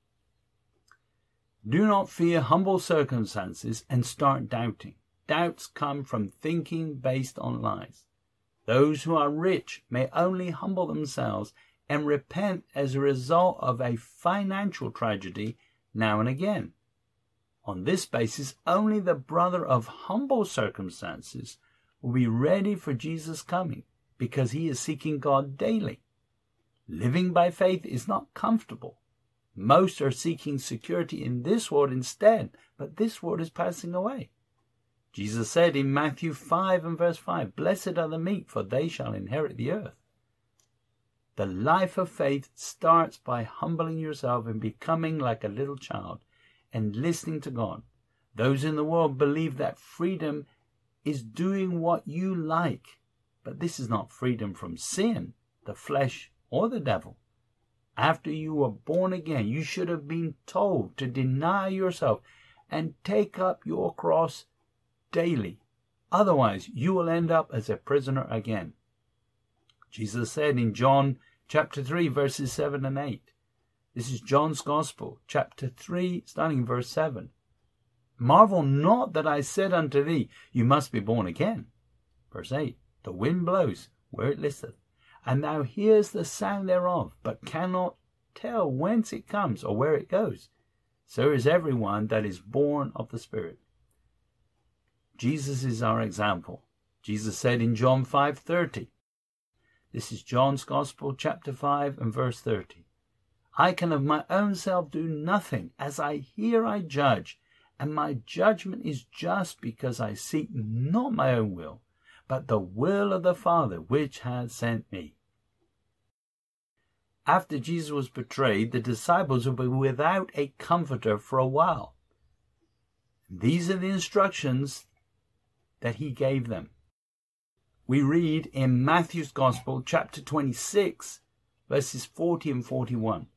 Do not fear humble circumstances and start doubting. Doubts come from thinking based on lies. Those who are rich may only humble themselves and repent as a result of a financial tragedy now and again. On this basis, only the brother of humble circumstances will be ready for Jesus' coming, because he is seeking God daily. Living by faith is not comfortable. Most are seeking security in this world instead, but this world is passing away. Jesus said in Matthew five and verse five, "Blessed are the meek, for they shall inherit the earth." The life of faith starts by humbling yourself and becoming like a little child and listening to God. Those in the world believe that freedom is doing what you like, but this is not freedom from sin, the flesh, or the devil. After you were born again, you should have been told to deny yourself and take up your cross daily. Otherwise, you will end up as a prisoner again. Jesus said in John chapter three, verses seven and eight. This is John's Gospel, chapter three, starting in verse seven. "Marvel not that I said unto thee, you must be born again." Verse eight. "The wind blows where it listeth, and thou hearest the sound thereof, but cannot tell whence it comes or where it goes. So is every one that is born of the Spirit." Jesus is our example. Jesus said in John five thirty. This is John's Gospel, chapter five and verse thirty. "I can of my own self do nothing. As I hear I judge, and my judgment is just, because I seek not my own will, but the will of the Father which has sent me." After Jesus was betrayed, the disciples would be without a comforter for a while. These are the instructions that he gave them. We read in Matthew's Gospel, chapter twenty-six, verses forty and forty-one.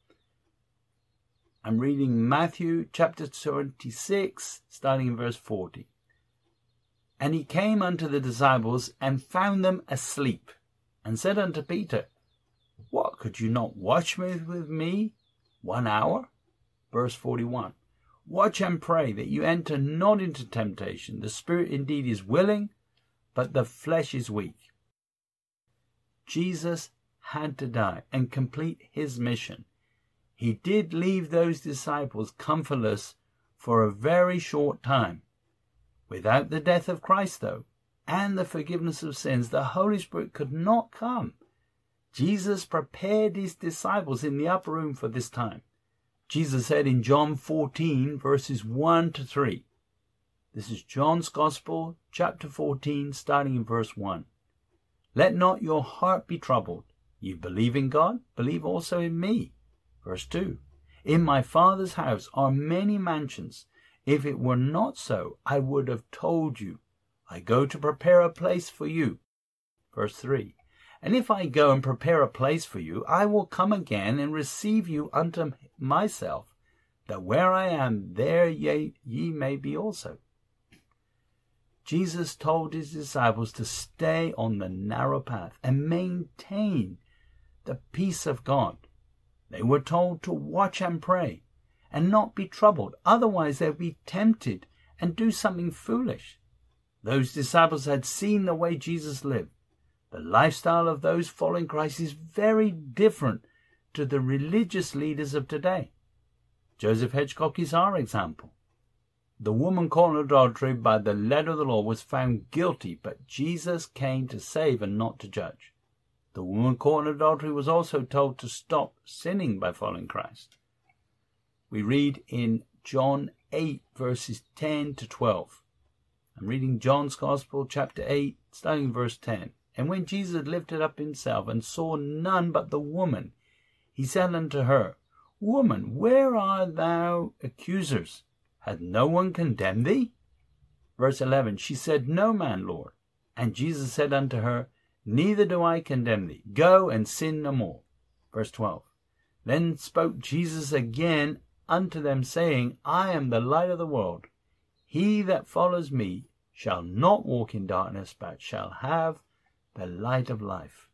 I'm reading Matthew chapter twenty-six, starting in verse forty. "And he came unto the disciples, and found them asleep, and said unto Peter, What, could you not watch with, with me one hour?" Verse forty-one. "Watch and pray that you enter not into temptation. The spirit indeed is willing, but the flesh is weak." Jesus had to die and complete his mission. He did leave those disciples comfortless for a very short time. Without the death of Christ, though, and the forgiveness of sins, the Holy Spirit could not come. Jesus prepared his disciples in the upper room for this time. Jesus said in John fourteen, verses one to three. This is John's Gospel, chapter fourteen, starting in verse one. "Let not your heart be troubled. You believe in God, believe also in me." Verse two. "In my Father's house are many mansions. If it were not so, I would have told you. I go to prepare a place for you." Verse three. "And if I go and prepare a place for you, I will come again and receive you unto myself, that where I am, there ye, ye may be also." Jesus told his disciples to stay on the narrow path and maintain the peace of God. They were told to watch and pray and not be troubled. Otherwise they'll be tempted and do something foolish. Those disciples had seen the way Jesus lived. The lifestyle of those following Christ is very different to the religious leaders of today. Joseph Hedgecock is our example. The woman caught in adultery by the letter of the law was found guilty, but Jesus came to save and not to judge. The woman caught in adultery was also told to stop sinning by following Christ. We read in John eight, verses ten to twelve. I'm reading John's Gospel, chapter eight, starting in verse ten. "And when Jesus had lifted up himself and saw none but the woman, he said unto her, Woman, where are thou accusers? Hath no one condemned thee? Verse eleven, She said, No man, Lord. And Jesus said unto her, Neither do I condemn thee. Go and sin no more. Verse twelve, Then spoke Jesus again unto them, saying, I am the light of the world. He that follows me shall not walk in darkness, but shall have the light of life.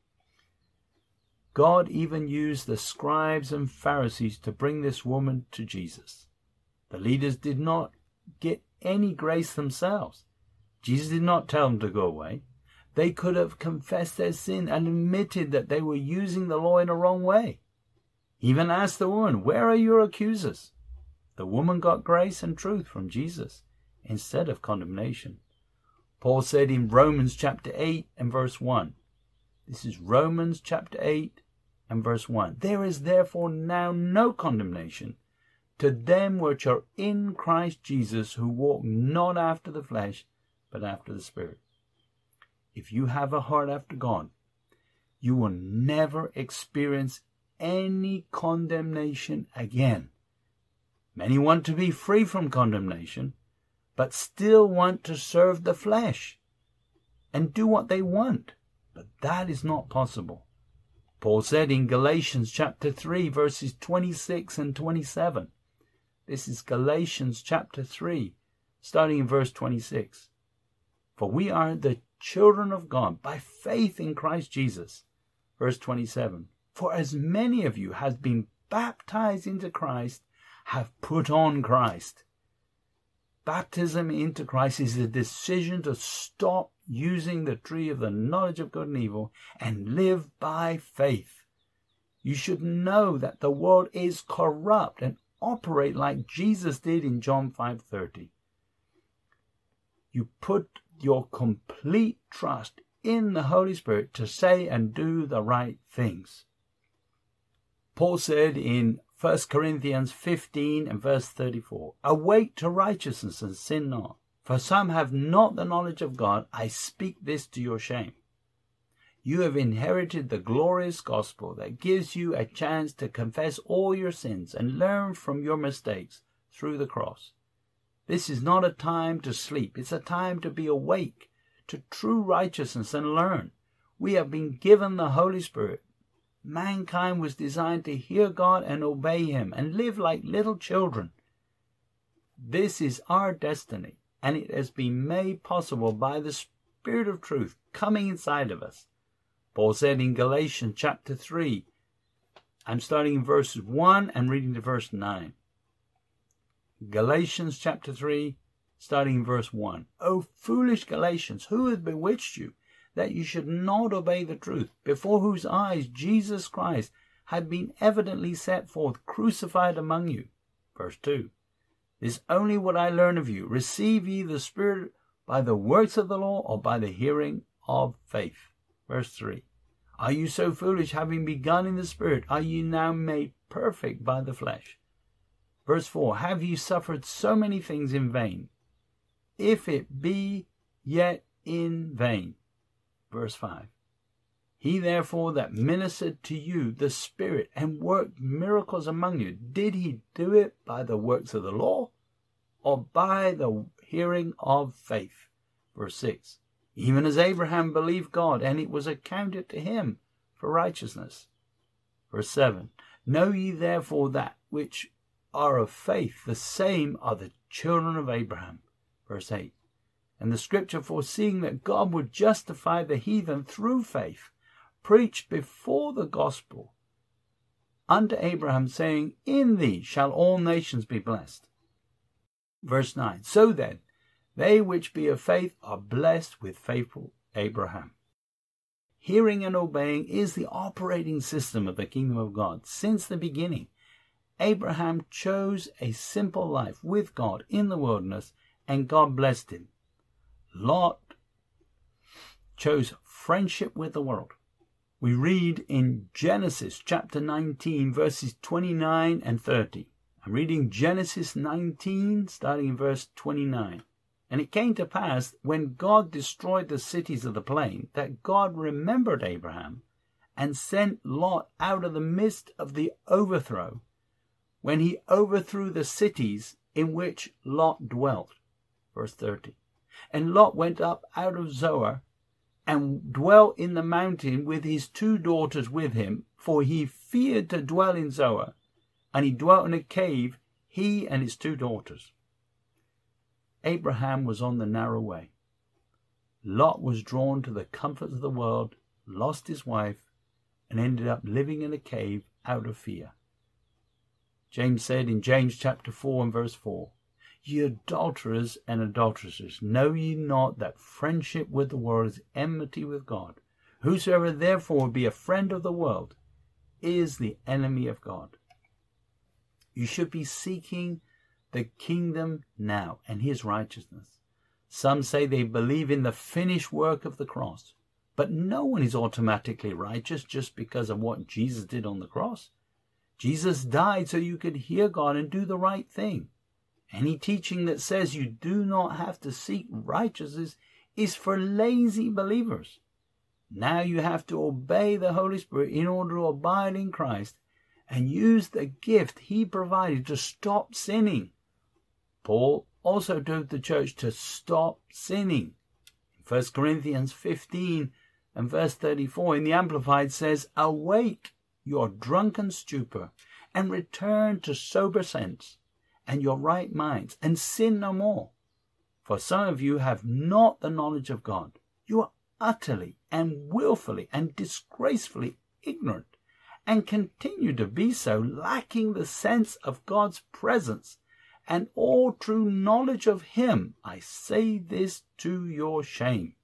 God even used the scribes and Pharisees to bring this woman to Jesus. The leaders did not get any grace themselves. Jesus did not tell them to go away. They could have confessed their sin and admitted that they were using the law in a wrong way. He even asked the woman, Where are your accusers? The woman got grace and truth from Jesus instead of condemnation. Paul said in Romans chapter eight and verse one. This is Romans chapter eight and verse one. There is therefore now no condemnation to them which are in Christ Jesus, who walk not after the flesh, but after the Spirit. If you have a heart after God, you will never experience any condemnation again. Many want to be free from condemnation, but still want to serve the flesh and do what they want. But that is not possible. Paul said in Galatians chapter three, verses twenty-six and twenty-seven. This is Galatians chapter three, starting in verse twenty-six. For we are the children of God by faith in Christ Jesus. Verse twenty-seven. For as many of you have been baptized into Christ have put on Christ. Baptism into Christ is a decision to stop using the tree of the knowledge of good and evil and live by faith. You should know that the world is corrupt and operate like Jesus did in John five thirty. You put your complete trust in the Holy Spirit to say and do the right things. Paul said in First Corinthians fifteen and verse thirty-four, awake to righteousness and sin not. For some have not the knowledge of God. I speak this to your shame. You have inherited the glorious gospel that gives you a chance to confess all your sins and learn from your mistakes through the cross. This is not a time to sleep. It's a time to be awake to true righteousness and learn. We have been given the Holy Spirit. Mankind was designed to hear God and obey Him and live like little children. This is our destiny, and it has been made possible by the Spirit of truth coming inside of us. Paul said in Galatians chapter three, I'm starting in verse one and reading to verse nine. Galatians chapter three, starting in verse one. O foolish Galatians, who hath bewitched you, that you should not obey the truth, before whose eyes Jesus Christ had been evidently set forth, crucified among you? Verse two. This only what I learn of you. Receive ye the Spirit by the works of the law, or by the hearing of faith? Verse three. Are you so foolish, having begun in the Spirit, are you now made perfect by the flesh? Verse four. Have you suffered so many things in vain, if it be yet in vain? Verse five. He therefore that ministered to you the Spirit and worked miracles among you, did he do it by the works of the law, or by the hearing of faith? Verse six. Even as Abraham believed God, and it was accounted to him for righteousness. Verse seven. Know ye therefore that which are of faith, the same are the children of Abraham. Verse eight. And the scripture, foreseeing that God would justify the heathen through faith, preached before the gospel unto Abraham, saying, in thee shall all nations be blessed. Verse nine. So then, they which be of faith are blessed with faithful Abraham. Hearing and obeying is the operating system of the kingdom of God. Since the beginning, Abraham chose a simple life with God in the wilderness, and God blessed him. Lot chose friendship with the world. We read in Genesis chapter nineteen, verses twenty-nine and thirty. I'm reading Genesis nineteen, starting in verse twenty-nine. And it came to pass, when God destroyed the cities of the plain, that God remembered Abraham, and sent Lot out of the midst of the overthrow, when he overthrew the cities in which Lot dwelt. Verse thirty. And Lot went up out of Zoar, and dwelt in the mountain with his two daughters with him, for he feared to dwell in Zoar, and he dwelt in a cave, he and his two daughters. Abraham was on the narrow way. Lot was drawn to the comforts of the world, lost his wife, and ended up living in a cave out of fear. James said in James chapter four and verse four, Ye adulterers and adulteresses, know ye not that friendship with the world is enmity with God? Whosoever therefore be a friend of the world is the enemy of God. You should be seeking the kingdom now and his righteousness. Some say they believe in the finished work of the cross, but no one is automatically righteous just because of what Jesus did on the cross. Jesus died so you could hear God and do the right thing. Any teaching that says you do not have to seek righteousness is for lazy believers. Now you have to obey the Holy Spirit in order to abide in Christ and use the gift He provided to stop sinning. Paul also told the church to stop sinning. First Corinthians fifteen and verse thirty-four in the Amplified says, "Awake your drunken stupor and return to sober sense and your right minds, and sin no more. For some of you have not the knowledge of God. You are utterly and willfully and disgracefully ignorant, and continue to be so, lacking the sense of God's presence and all true knowledge of Him. I say this to your shame."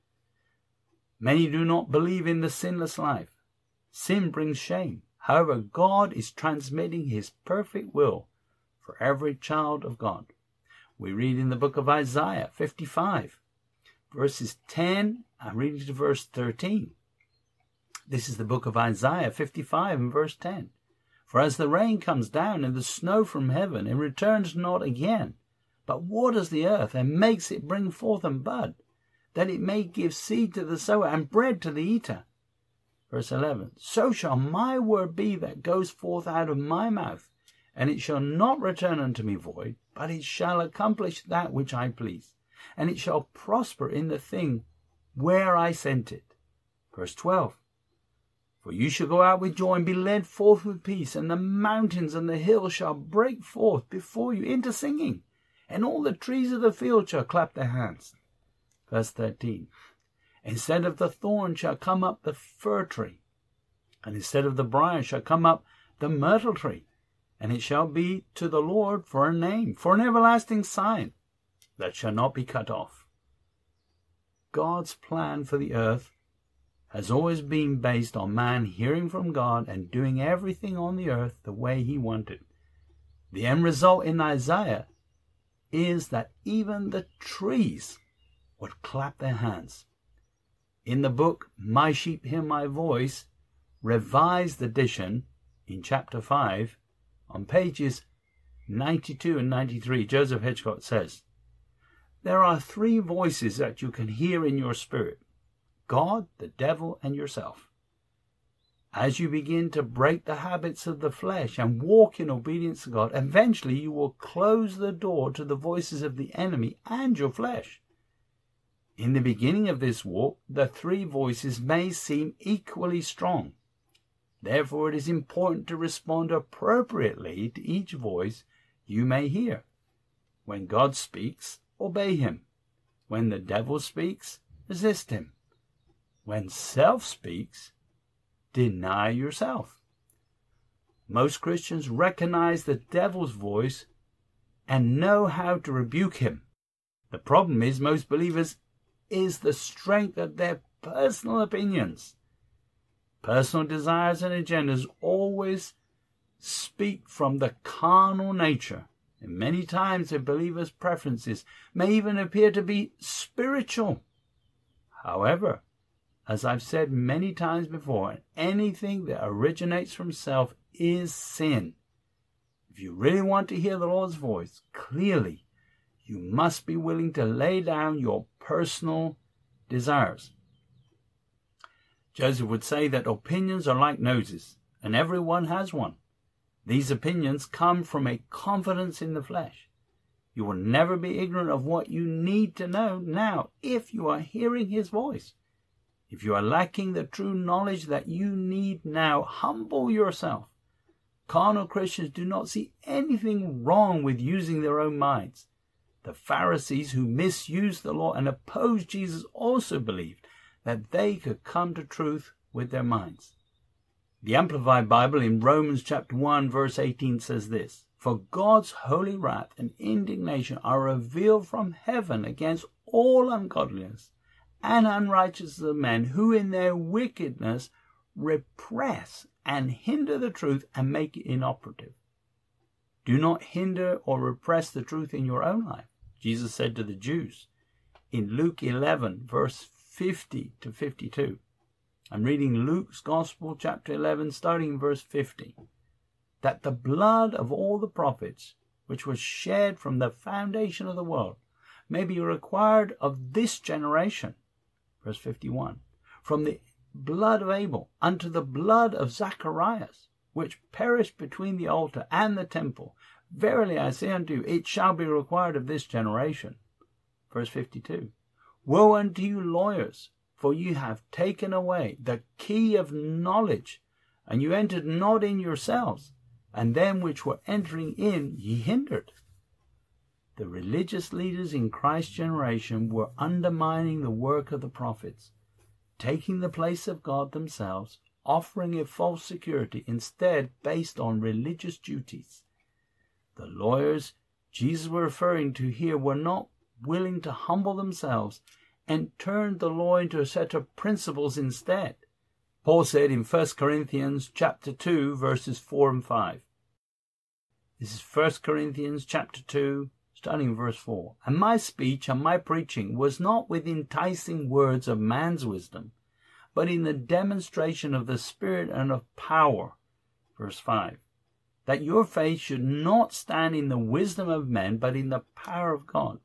Many do not believe in the sinless life. Sin brings shame. However, God is transmitting His perfect will for every child of God. We read in the book of Isaiah fifty-five, verses ten, I'm reading to verse thirteen. This is the book of Isaiah fifty-five and verse ten. "For as the rain comes down and the snow from heaven, and returns not again, but waters the earth, and makes it bring forth and bud, that it may give seed to the sower and bread to the eater." Verse eleven, "So shall my word be that goes forth out of my mouth, and it shall not return unto me void, but it shall accomplish that which I please, and it shall prosper in the thing where I sent it." Verse twelve, "For you shall go out with joy and be led forth with peace, and the mountains and the hills shall break forth before you into singing, and all the trees of the field shall clap their hands." Verse thirteen, "Instead of the thorn shall come up the fir tree, and instead of the briar shall come up the myrtle tree, and it shall be to the Lord for a name, for an everlasting sign that shall not be cut off." God's plan for the earth has always been based on man hearing from God and doing everything on the earth the way He wanted. The end result in Isaiah is that even the trees would clap their hands. In the book My Sheep Hear My Voice, Revised Edition, in chapter five, on pages ninety-two and ninety-three, Joseph Hedgecott says, "There are three voices that you can hear in your spirit: God, the devil, and yourself. As you begin to break the habits of the flesh and walk in obedience to God, eventually you will close the door to the voices of the enemy and your flesh. In the beginning of this walk, the three voices may seem equally strong. Therefore, it is important to respond appropriately to each voice you may hear. When God speaks, obey Him. When the devil speaks, resist him. When self speaks, deny yourself." Most Christians recognize the devil's voice and know how to rebuke him. The problem is most believers is the strength of their personal opinions. Personal desires and agendas always speak from the carnal nature, and many times a believer's preferences may even appear to be spiritual. However, as I've said many times before, anything that originates from self is sin. If you really want to hear the Lord's voice clearly, you must be willing to lay down your personal desires. Joseph would say that opinions are like noses, and everyone has one. These opinions come from a confidence in the flesh. You will never be ignorant of what you need to know now if you are hearing His voice. If you are lacking the true knowledge that you need now, humble yourself. Carnal Christians do not see anything wrong with using their own minds. The Pharisees who misused the law and opposed Jesus also believed that they could come to truth with their minds. The Amplified Bible in Romans chapter one verse eighteen says this: "For God's holy wrath and indignation are revealed from heaven against all ungodliness and unrighteousness of men who in their wickedness repress and hinder the truth and make it inoperative." Do not hinder or repress the truth in your own life. Jesus said to the Jews in Luke eleven, verse fifty to fifty-two. I'm reading Luke's Gospel, chapter eleven, starting in verse fifty. that the blood of all the prophets, which was shed from the foundation of the world, may be required of this generation. Verse fifty-one. From the blood of Abel unto the blood of Zacharias, which perished between the altar and the temple. Verily I say unto you, it shall be required of this generation. Verse fifty-two. Woe unto you lawyers, for you have taken away the key of knowledge, and you entered not in yourselves, and them which were entering in ye hindered. The religious leaders in Christ's generation were undermining the work of the prophets, taking the place of God themselves, offering a false security instead based on religious duties. The lawyers Jesus was referring to here were not willing to humble themselves and turned the law into a set of principles instead. Paul said in First Corinthians chapter two, verses four and five. This is First Corinthians chapter two, starting in verse four. And my speech and my preaching was not with enticing words of man's wisdom, but in the demonstration of the Spirit and of power. Verse five. That your faith should not stand in the wisdom of men, but in the power of God.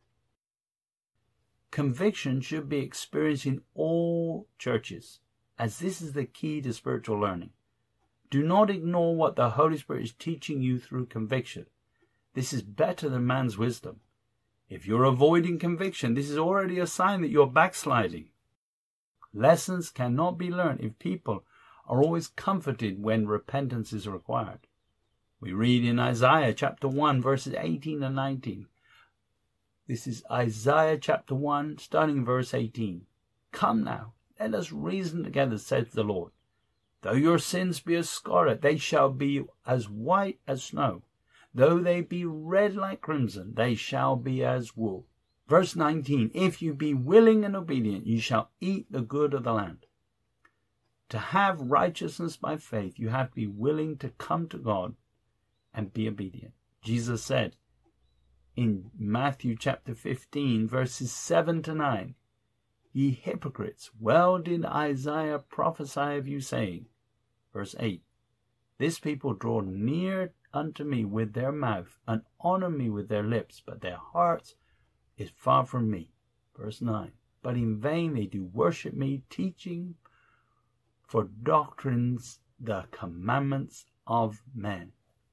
Conviction should be experienced in all churches, as this is the key to spiritual learning. Do not ignore what the Holy Spirit is teaching you through conviction. This is better than man's wisdom. If you're avoiding conviction, this is already a sign that you're backsliding. Lessons cannot be learned if people are always comforted when repentance is required. We read in Isaiah chapter one, verses eighteen and nineteen. This is Isaiah chapter one, starting in verse eighteen. Come now, let us reason together, saith the Lord. Though your sins be as scarlet, they shall be as white as snow. Though they be red like crimson, they shall be as wool. Verse nineteen, if you be willing and obedient, you shall eat the good of the land. To have righteousness by faith, you have to be willing to come to God and be obedient. Jesus said in Matthew chapter fifteen, verses seven to nine, Ye hypocrites, well did Isaiah prophesy of you, saying, verse eight, This people draw near unto me with their mouth, and honor me with their lips, but their hearts is far from me. Verse nine, But in vain they do worship me, teaching for doctrines the commandments of men.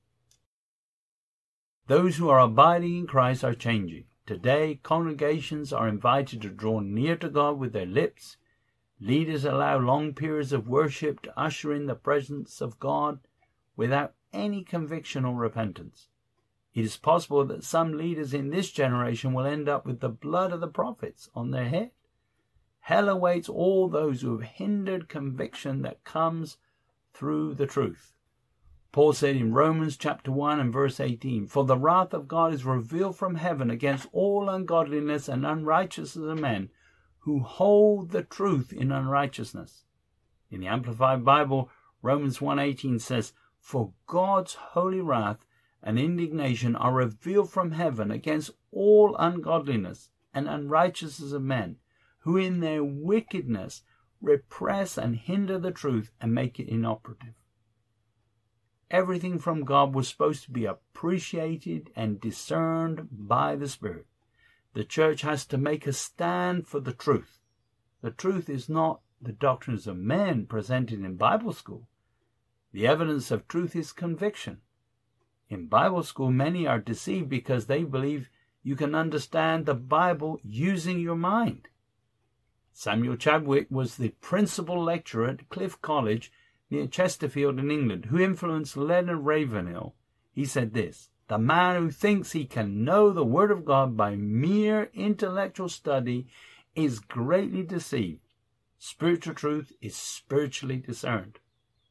Those who are abiding in Christ are changing. Today, congregations are invited to draw near to God with their lips. Leaders allow long periods of worship to usher in the presence of God without any conviction or repentance. It is possible that some leaders in this generation will end up with the blood of the prophets on their head. Hell awaits all those who have hindered conviction that comes through the truth. Paul said in Romans chapter one and verse eighteen, For the wrath of God is revealed from heaven against all ungodliness and unrighteousness of men who hold the truth in unrighteousness. In the Amplified Bible, Romans one eighteen says, For God's holy wrath and indignation are revealed from heaven against all ungodliness and unrighteousness of men, who in their wickedness repress and hinder the truth and make it inoperative. Everything from God was supposed to be appreciated and discerned by the Spirit. The church has to make a stand for the truth. The truth is not the doctrines of men presented in Bible school. The evidence of truth is conviction. In Bible school, many are deceived because they believe you can understand the Bible using your mind. Samuel Chadwick was the principal lecturer at Cliff College near Chesterfield in England, who influenced Leonard Ravenhill. He said this, The man who thinks he can know the Word of God by mere intellectual study is greatly deceived. Spiritual truth is spiritually discerned.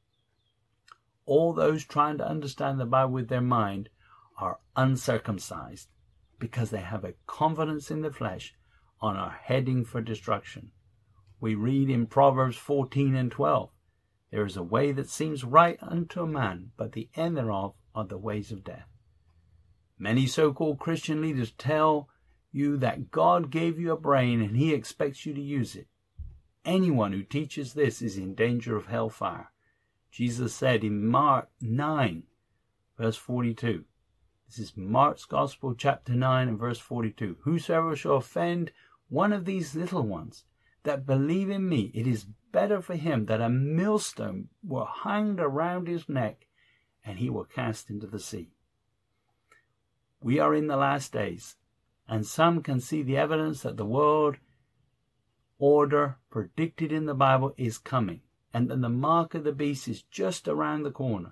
All those trying to understand the Bible with their mind are uncircumcised because they have a confidence in the flesh and are heading for destruction. We read in Proverbs fourteen and twelve, There is a way that seems right unto a man, but the end thereof are the ways of death. Many so-called Christian leaders tell you that God gave you a brain and he expects you to use it. Anyone who teaches this is in danger of hellfire. Jesus said in Mark nine, verse forty-two. This is Mark's Gospel, chapter nine and verse forty-two. Whosoever shall offend one of these little ones that believe in me, it is better for him that a millstone were hanged around his neck and he were cast into the sea. We are in the last days, and some can see the evidence that the world order predicted in the Bible is coming, and that the mark of the beast is just around the corner.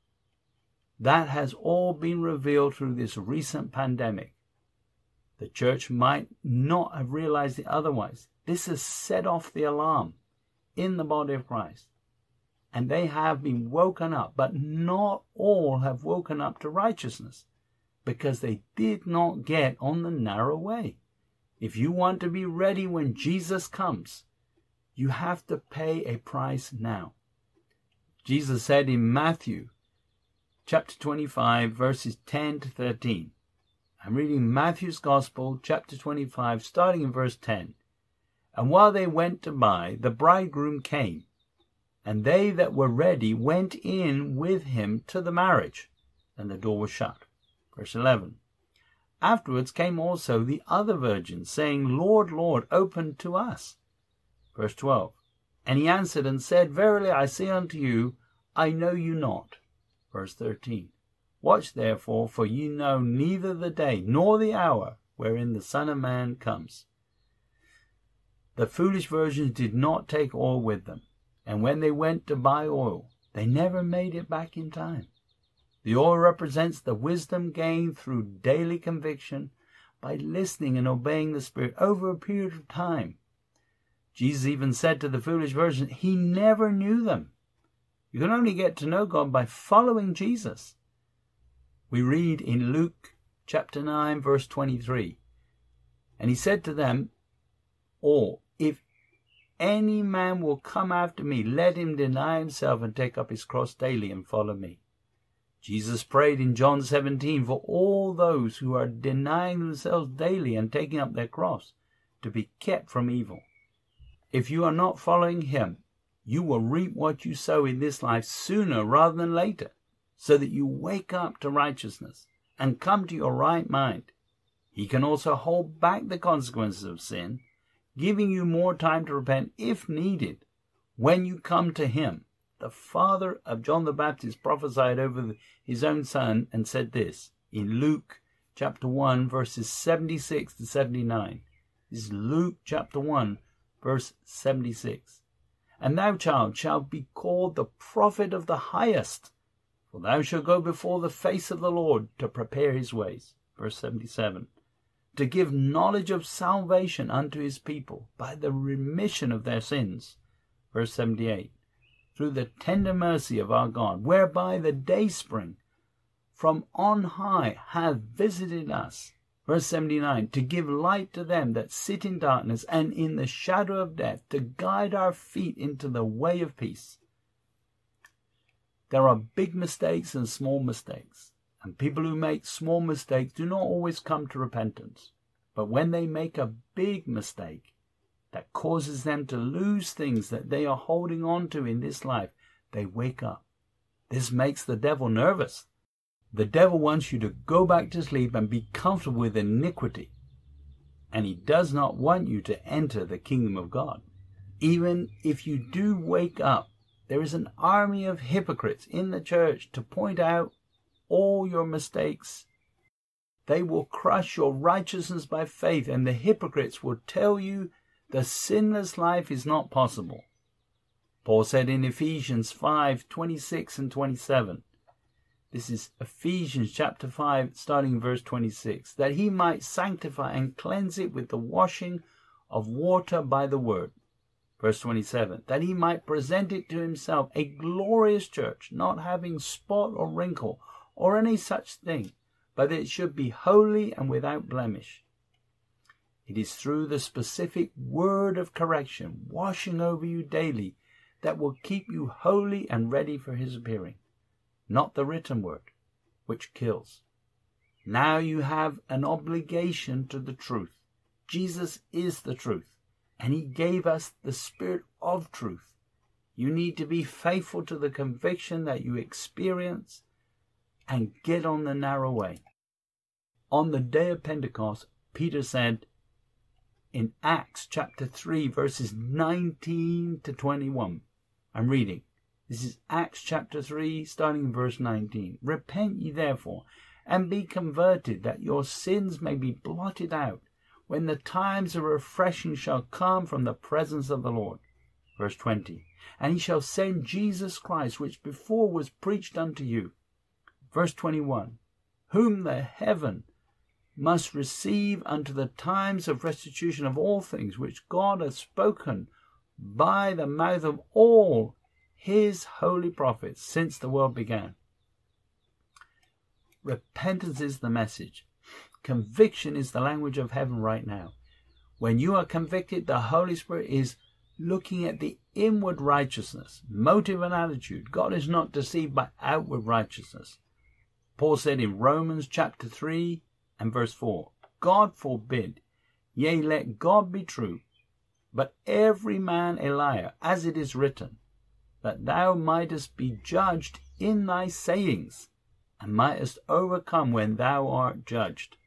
That has all been revealed through this recent pandemic. The church might not have realized it otherwise. This has set off the alarm in the body of Christ. And they have been woken up, but not all have woken up to righteousness, because they did not get on the narrow way. If you want to be ready when Jesus comes, you have to pay a price now. Jesus said in Matthew chapter twenty-five, verses ten to thirteen. I'm reading Matthew's Gospel, chapter twenty-five, starting in verse ten. And while they went to buy, the bridegroom came, and they that were ready went in with him to the marriage, and the door was shut. Verse eleven. Afterwards came also the other virgins, saying, Lord, Lord, open to us. Verse twelve. And he answered and said, Verily I say unto you, I know you not. Verse thirteen. Watch therefore, for ye know neither the day nor the hour wherein the Son of Man comes. The foolish virgins did not take oil with them, and when they went to buy oil, they never made it back in time. The oil represents the wisdom gained through daily conviction by listening and obeying the Spirit over a period of time. Jesus even said to the foolish virgins, he never knew them. You can only get to know God by following Jesus. We read in Luke chapter nine, verse twenty-three. And he said to them all, if any man will come after me, let him deny himself and take up his cross daily and follow me. Jesus prayed in John seventeen for all those who are denying themselves daily and taking up their cross to be kept from evil. If you are not following him, you will reap what you sow in this life sooner rather than later, so that you wake up to righteousness and come to your right mind. He can also hold back the consequences of sin, giving you more time to repent if needed when you come to him. The father of John the Baptist prophesied over his own son and said this in Luke chapter one, verses seventy-six to seventy-nine. This is Luke chapter one, verse seventy-six. And thou, child, shalt be called the prophet of the highest, for thou shalt go before the face of the Lord to prepare his ways. Verse seventy-seven. To give knowledge of salvation unto his people by the remission of their sins. Verse seventy-eight. Through the tender mercy of our God, whereby the dayspring from on high hath visited us. Verse seventy-nine, to give light to them that sit in darkness and in the shadow of death, to guide our feet into the way of peace. There are big mistakes and small mistakes, and people who make small mistakes do not always come to repentance. But when they make a big mistake that causes them to lose things that they are holding on to in this life, they wake up. This makes the devil nervous. The devil wants you to go back to sleep and be comfortable with iniquity. And he does not want you to enter the kingdom of God. Even if you do wake up, there is an army of hypocrites in the church to point out all your mistakes. They will crush your righteousness by faith, and the hypocrites will tell you the sinless life is not possible. Paul said in Ephesians five, twenty-six and twenty-seven, this is Ephesians chapter five, starting in verse twenty-six, that he might sanctify and cleanse it with the washing of water by the word. Verse twenty-seven, that he might present it to himself a glorious church, not having spot or wrinkle or any such thing, but that it should be holy and without blemish. It is through the specific word of correction, washing over you daily, that will keep you holy and ready for his appearing, not the written word, which kills. Now you have an obligation to the truth. Jesus is the truth, and he gave us the Spirit of truth. You need to be faithful to the conviction that you experience and get on the narrow way. On the day of Pentecost, Peter said in Acts chapter three, verses nineteen to twenty-one, I'm reading. This is Acts chapter three, starting in verse nineteen. Repent ye therefore, and be converted, that your sins may be blotted out, when the times of refreshing shall come from the presence of the Lord. Verse twenty. And he shall send Jesus Christ, which before was preached unto you. Verse twenty-one. Whom the heaven must receive unto the times of restitution of all things, which God hath spoken by the mouth of all his holy prophets since the world began. Repentance is the message. Conviction is the language of heaven right now. When you are convicted, the Holy Spirit is looking at the inward righteousness, motive and attitude. God is not deceived by outward righteousness. Paul said in Romans chapter three and verse four, God forbid, yea, let God be true, but every man a liar, as it is written, that thou mightest be judged in thy sayings, and mightest overcome when thou art judged.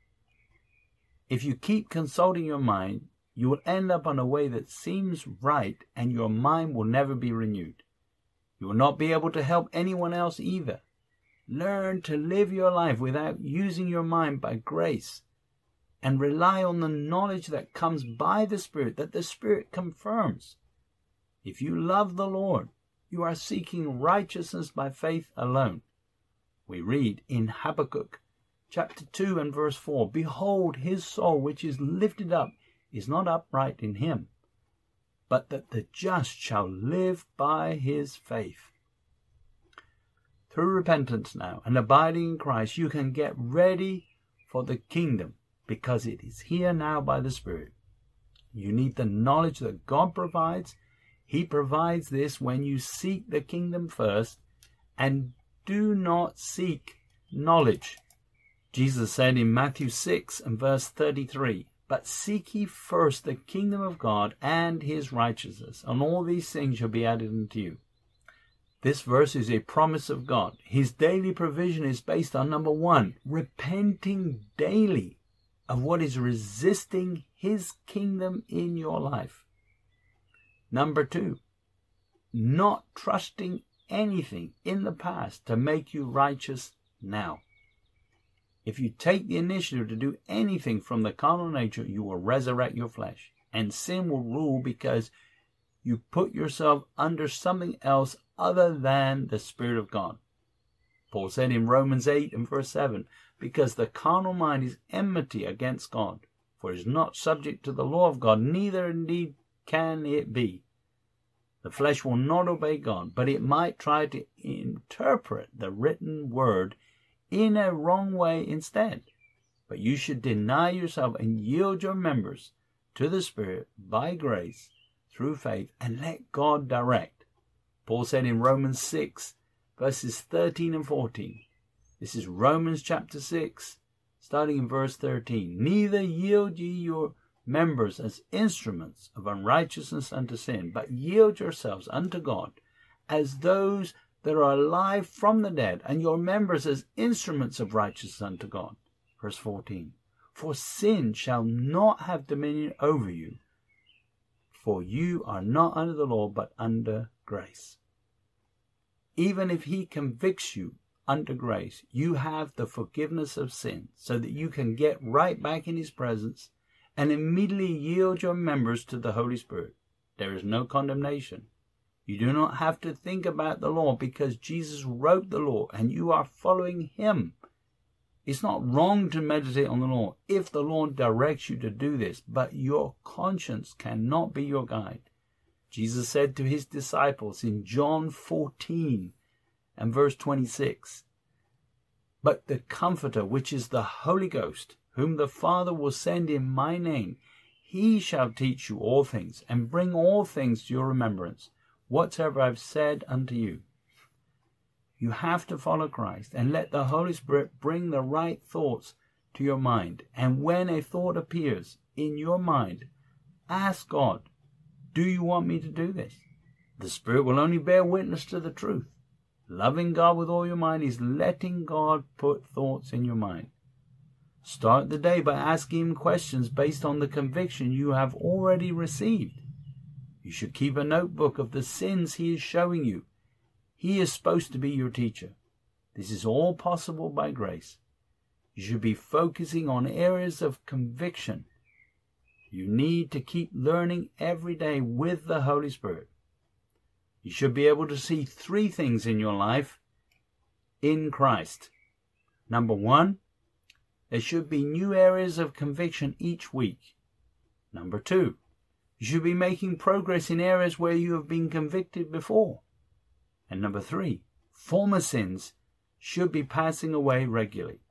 If you keep consulting your mind, you will end up on a way that seems right, and your mind will never be renewed. You will not be able to help anyone else either. Learn to live your life without using your mind by grace, and rely on the knowledge that comes by the Spirit, that the Spirit confirms. If you love the Lord, you are seeking righteousness by faith alone. We read in Habakkuk chapter two and verse four, Behold, his soul which is lifted up is not upright in him, but that the just shall live by his faith. Through repentance now and abiding in Christ, you can get ready for the kingdom, because it is here now by the Spirit. You need the knowledge that God provides. He provides this when you seek the kingdom first, and do not seek knowledge. Jesus said in Matthew six and verse thirty-three, But seek ye first the kingdom of God and his righteousness, and all these things shall be added unto you. This verse is a promise of God. His daily provision is based on, number one, repenting daily of what is resisting his kingdom in your life. Number two, not trusting anything in the past to make you righteous now. If you take the initiative to do anything from the carnal nature, you will resurrect your flesh, and sin will rule because you put yourself under something else other than the Spirit of God. Paul said in Romans eight and verse seven, Because the carnal mind is enmity against God, for it is not subject to the law of God, neither indeed can it be. The flesh will not obey God, but it might try to interpret the written word in a wrong way instead. But you should deny yourself and yield your members to the Spirit by grace through faith, and let God direct. Paul said in Romans six, verses thirteen and fourteen. This is Romans chapter six, starting in verse thirteen. Neither yield ye your members as instruments of unrighteousness unto sin, but yield yourselves unto God as those that are alive from the dead, and your members as instruments of righteousness unto God. Verse fourteen. For sin shall not have dominion over you, for you are not under the law, but under grace. Even if he convicts you under grace, you have the forgiveness of sin, so that you can get right back in his presence and immediately yield your members to the Holy Spirit. There is no condemnation. You do not have to think about the law, because Jesus wrote the law and you are following him. It's not wrong to meditate on the law if the Lord directs you to do this, but your conscience cannot be your guide. Jesus said to his disciples in John fourteen and verse twenty-six, But the Comforter, which is the Holy Ghost, whom the Father will send in my name, he shall teach you all things, and bring all things to your remembrance, whatsoever I have said unto you. You have to follow Christ and let the Holy Spirit bring the right thoughts to your mind. And when a thought appears in your mind, ask God, do you want me to do this? The Spirit will only bear witness to the truth. Loving God with all your mind is letting God put thoughts in your mind. Start the day by asking Him questions based on the conviction you have already received. You should keep a notebook of the sins He is showing you. He is supposed to be your teacher. This is all possible by grace. You should be focusing on areas of conviction. You need to keep learning every day with the Holy Spirit. You should be able to see three things in your life in Christ. Number one, there should be new areas of conviction each week. Number two, you should be making progress in areas where you have been convicted before. And number three, former sins should be passing away regularly.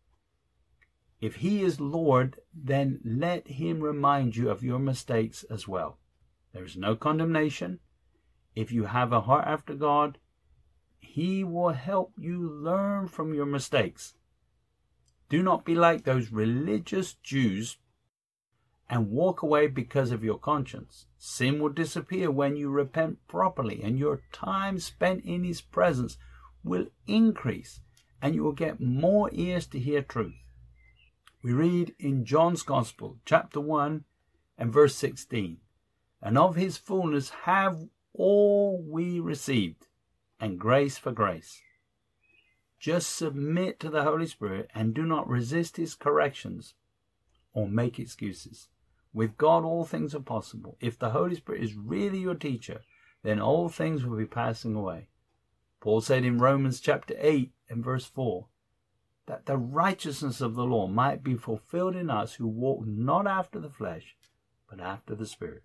If He is Lord, then let Him remind you of your mistakes as well. There is no condemnation. If you have a heart after God, He will help you learn from your mistakes. Do not be like those religious Jews and walk away because of your conscience. Sin will disappear when you repent properly, and your time spent in His presence will increase, and you will get more ears to hear truth. We read in John's Gospel, chapter one and verse sixteen, "And of His fullness have all we received, and grace for grace." Just submit to the Holy Spirit and do not resist His corrections or make excuses. With God, all things are possible. If the Holy Spirit is really your teacher, then all things will be passing away. Paul said in Romans chapter eight and verse four, that the righteousness of the law might be fulfilled in us who walk not after the flesh, but after the Spirit.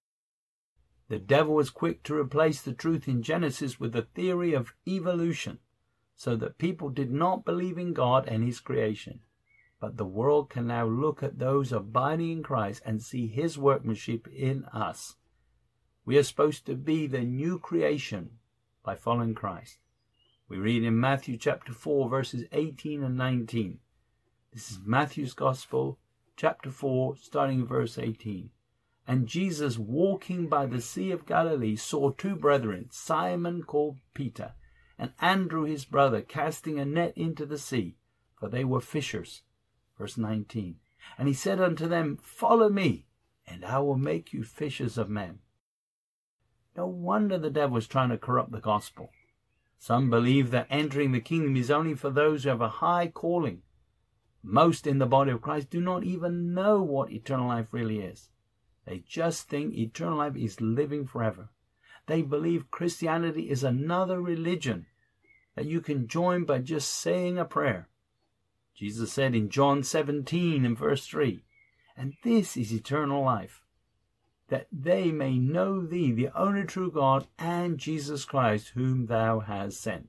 The devil was quick to replace the truth in Genesis with the theory of evolution, so that people did not believe in God and His creation. But the world can now look at those abiding in Christ and see His workmanship in us. We are supposed to be the new creation by following Christ. We read in Matthew chapter four, verses eighteen and nineteen. This is Matthew's Gospel, chapter four, starting in verse eighteen. "And Jesus, walking by the Sea of Galilee, saw two brethren, Simon called Peter, and Andrew his brother, casting a net into the sea, for they were fishers." Verse nineteen. "And He said unto them, Follow me, and I will make you fishers of men." No wonder the devil is trying to corrupt the gospel. Some believe that entering the kingdom is only for those who have a high calling. Most in the body of Christ do not even know what eternal life really is. They just think eternal life is living forever. They believe Christianity is another religion that you can join by just saying a prayer. Jesus said in John seventeen and verse three, "And this is eternal life, that they may know Thee, the only true God, and Jesus Christ, whom Thou hast sent."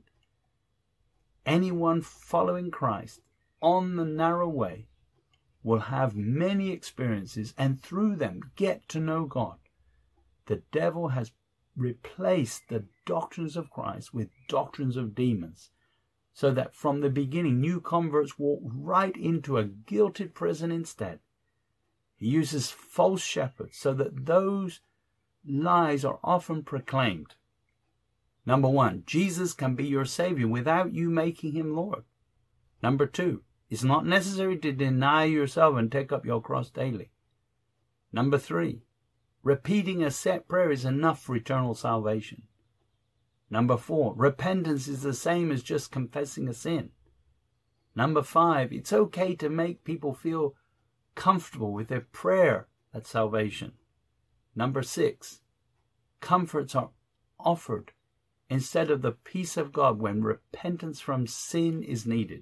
Anyone following Christ on the narrow way will have many experiences and through them get to know God. The devil has replaced the doctrines of Christ with doctrines of demons, so that from the beginning new converts walk right into a guilted prison instead. He uses false shepherds so that those lies are often proclaimed. Number one, Jesus can be your Savior without you making Him Lord. Number two, it's not necessary to deny yourself and take up your cross daily. Number three, repeating a set prayer is enough for eternal salvation. Number four, repentance is the same as just confessing a sin. Number five, it's okay to make people feel comfortable with their prayer at salvation. Number six, comforts are offered instead of the peace of God when repentance from sin is needed.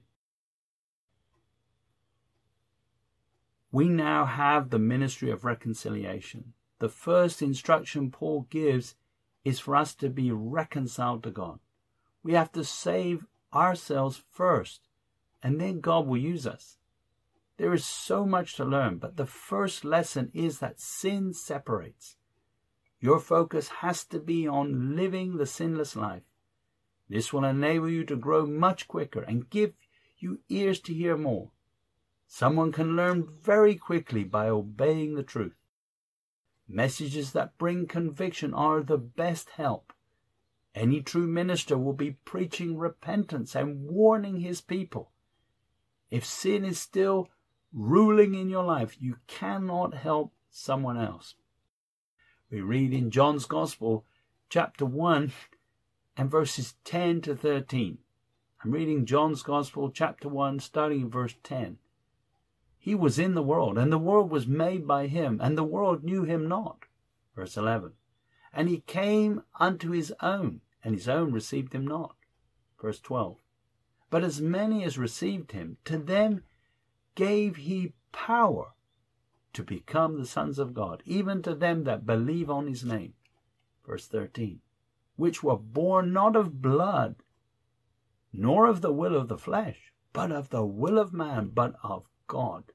We now have the ministry of reconciliation. The first instruction Paul gives is for us to be reconciled to God. We have to save ourselves first, and then God will use us. There is so much to learn, but the first lesson is that sin separates. Your focus has to be on living the sinless life. This will enable you to grow much quicker and give you ears to hear more. Someone can learn very quickly by obeying the truth. Messages that bring conviction are the best help. Any true minister will be preaching repentance and warning his people. If sin is still ruling in your life, you cannot help someone else. We read in John's Gospel, chapter one, and verses ten to thirteen. I'm reading John's Gospel, chapter one, starting in verse ten. He was in the world, and the world was made by him, and the world knew him not. Verse eleven. And he came unto his own, and his own received him not. Verse twelve. But as many as received him, to them gave he power to become the sons of God, even to them that believe on his name. Verse thirteen. Which were born not of blood, nor of the will of the flesh, but of the will of man, but of God.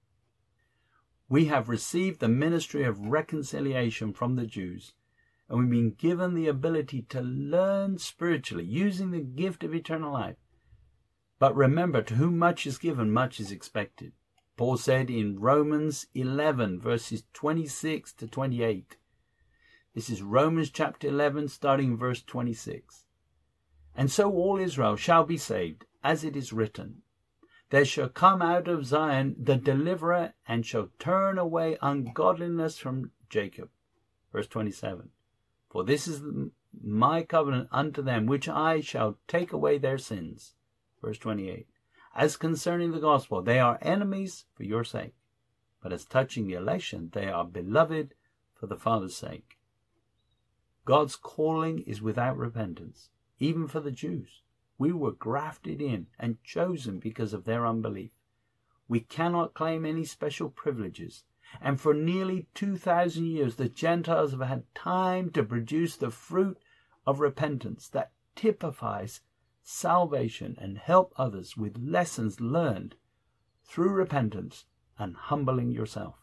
We have received the ministry of reconciliation from the Jews, and we've been given the ability to learn spiritually, using the gift of eternal life. But remember, to whom much is given, much is expected. Paul said in Romans eleven, verses twenty-six to twenty-eight. This is Romans chapter eleven, starting in verse twenty-six. And so all Israel shall be saved, as it is written, There shall come out of Zion the deliverer, and shall turn away ungodliness from Jacob. Verse twenty-seven. For this is my covenant unto them, which I shall take away their sins. Verse twenty-eight. As concerning the gospel, they are enemies for your sake. But as touching the election, they are beloved for the Father's sake. God's calling is without repentance, even for the Jews. We were grafted in and chosen because of their unbelief. We cannot claim any special privileges. And for nearly two thousand years, the Gentiles have had time to produce the fruit of repentance that typifies salvation and help others with lessons learned through repentance and humbling yourself.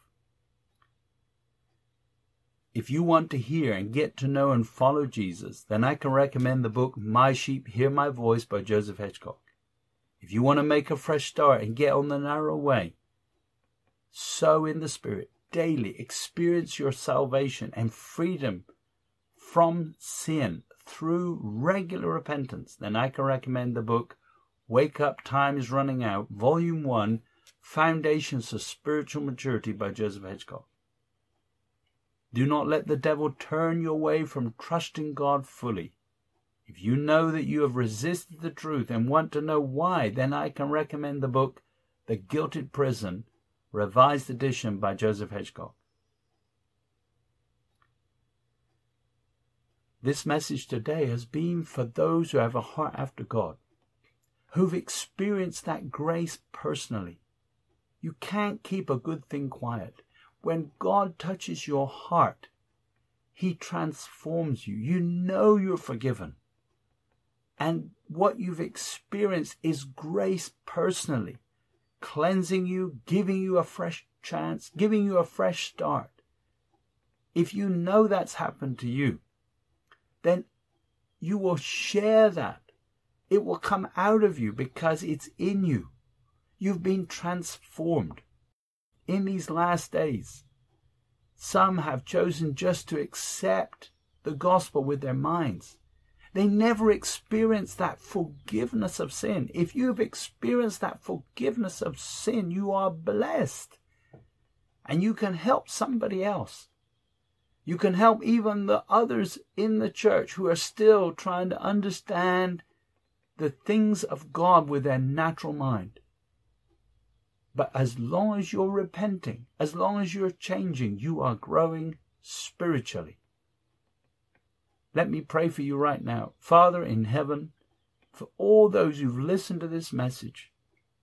If you want to hear and get to know and follow Jesus, then I can recommend the book My Sheep Hear My Voice by Joseph Hedgecock. If you want to make a fresh start and get on the narrow way, sow in the Spirit daily, experience your salvation and freedom from sin through regular repentance, then I can recommend the book Wake Up, Time is Running Out, Volume one, Foundations of Spiritual Maturity by Joseph Hedgecock. Do not let the devil turn you away from trusting God fully. If you know that you have resisted the truth and want to know why, then I can recommend the book The Gilded Prison, Revised Edition by Joseph Hedgecock. This message today has been for those who have a heart after God, who've experienced that grace personally. You can't keep a good thing quiet. When God touches your heart, He transforms you. You know you're forgiven. And what you've experienced is grace personally, cleansing you, giving you a fresh chance, giving you a fresh start. If you know that's happened to you, then you will share that. It will come out of you because it's in you. You've been transformed. In these last days, some have chosen just to accept the gospel with their minds. They never experienced that forgiveness of sin. If you've experienced that forgiveness of sin, you are blessed. And you can help somebody else. You can help even the others in the church who are still trying to understand the things of God with their natural mind. But as long as you're repenting, as long as you're changing, you are growing spiritually. Let me pray for you right now. Father in heaven, for all those who've listened to this message,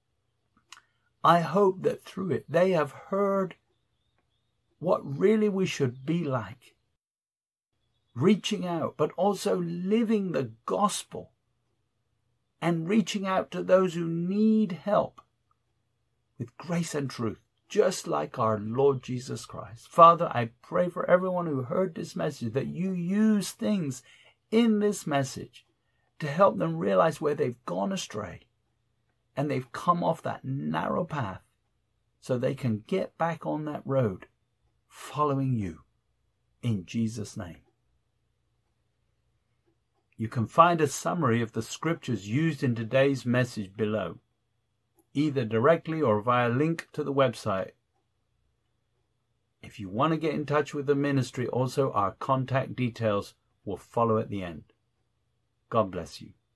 I hope that through it they have heard what really we should be like. Reaching out, but also living the gospel and reaching out to those who need help with grace and truth, just like our Lord Jesus Christ. Father, I pray for everyone who heard this message that you use things in this message to help them realize where they've gone astray and they've come off that narrow path so they can get back on that road following you. In Jesus' name. You can find a summary of the scriptures used in today's message below, either directly or via link to the website. If you want to get in touch with the ministry, also our contact details will follow at the end. God bless you.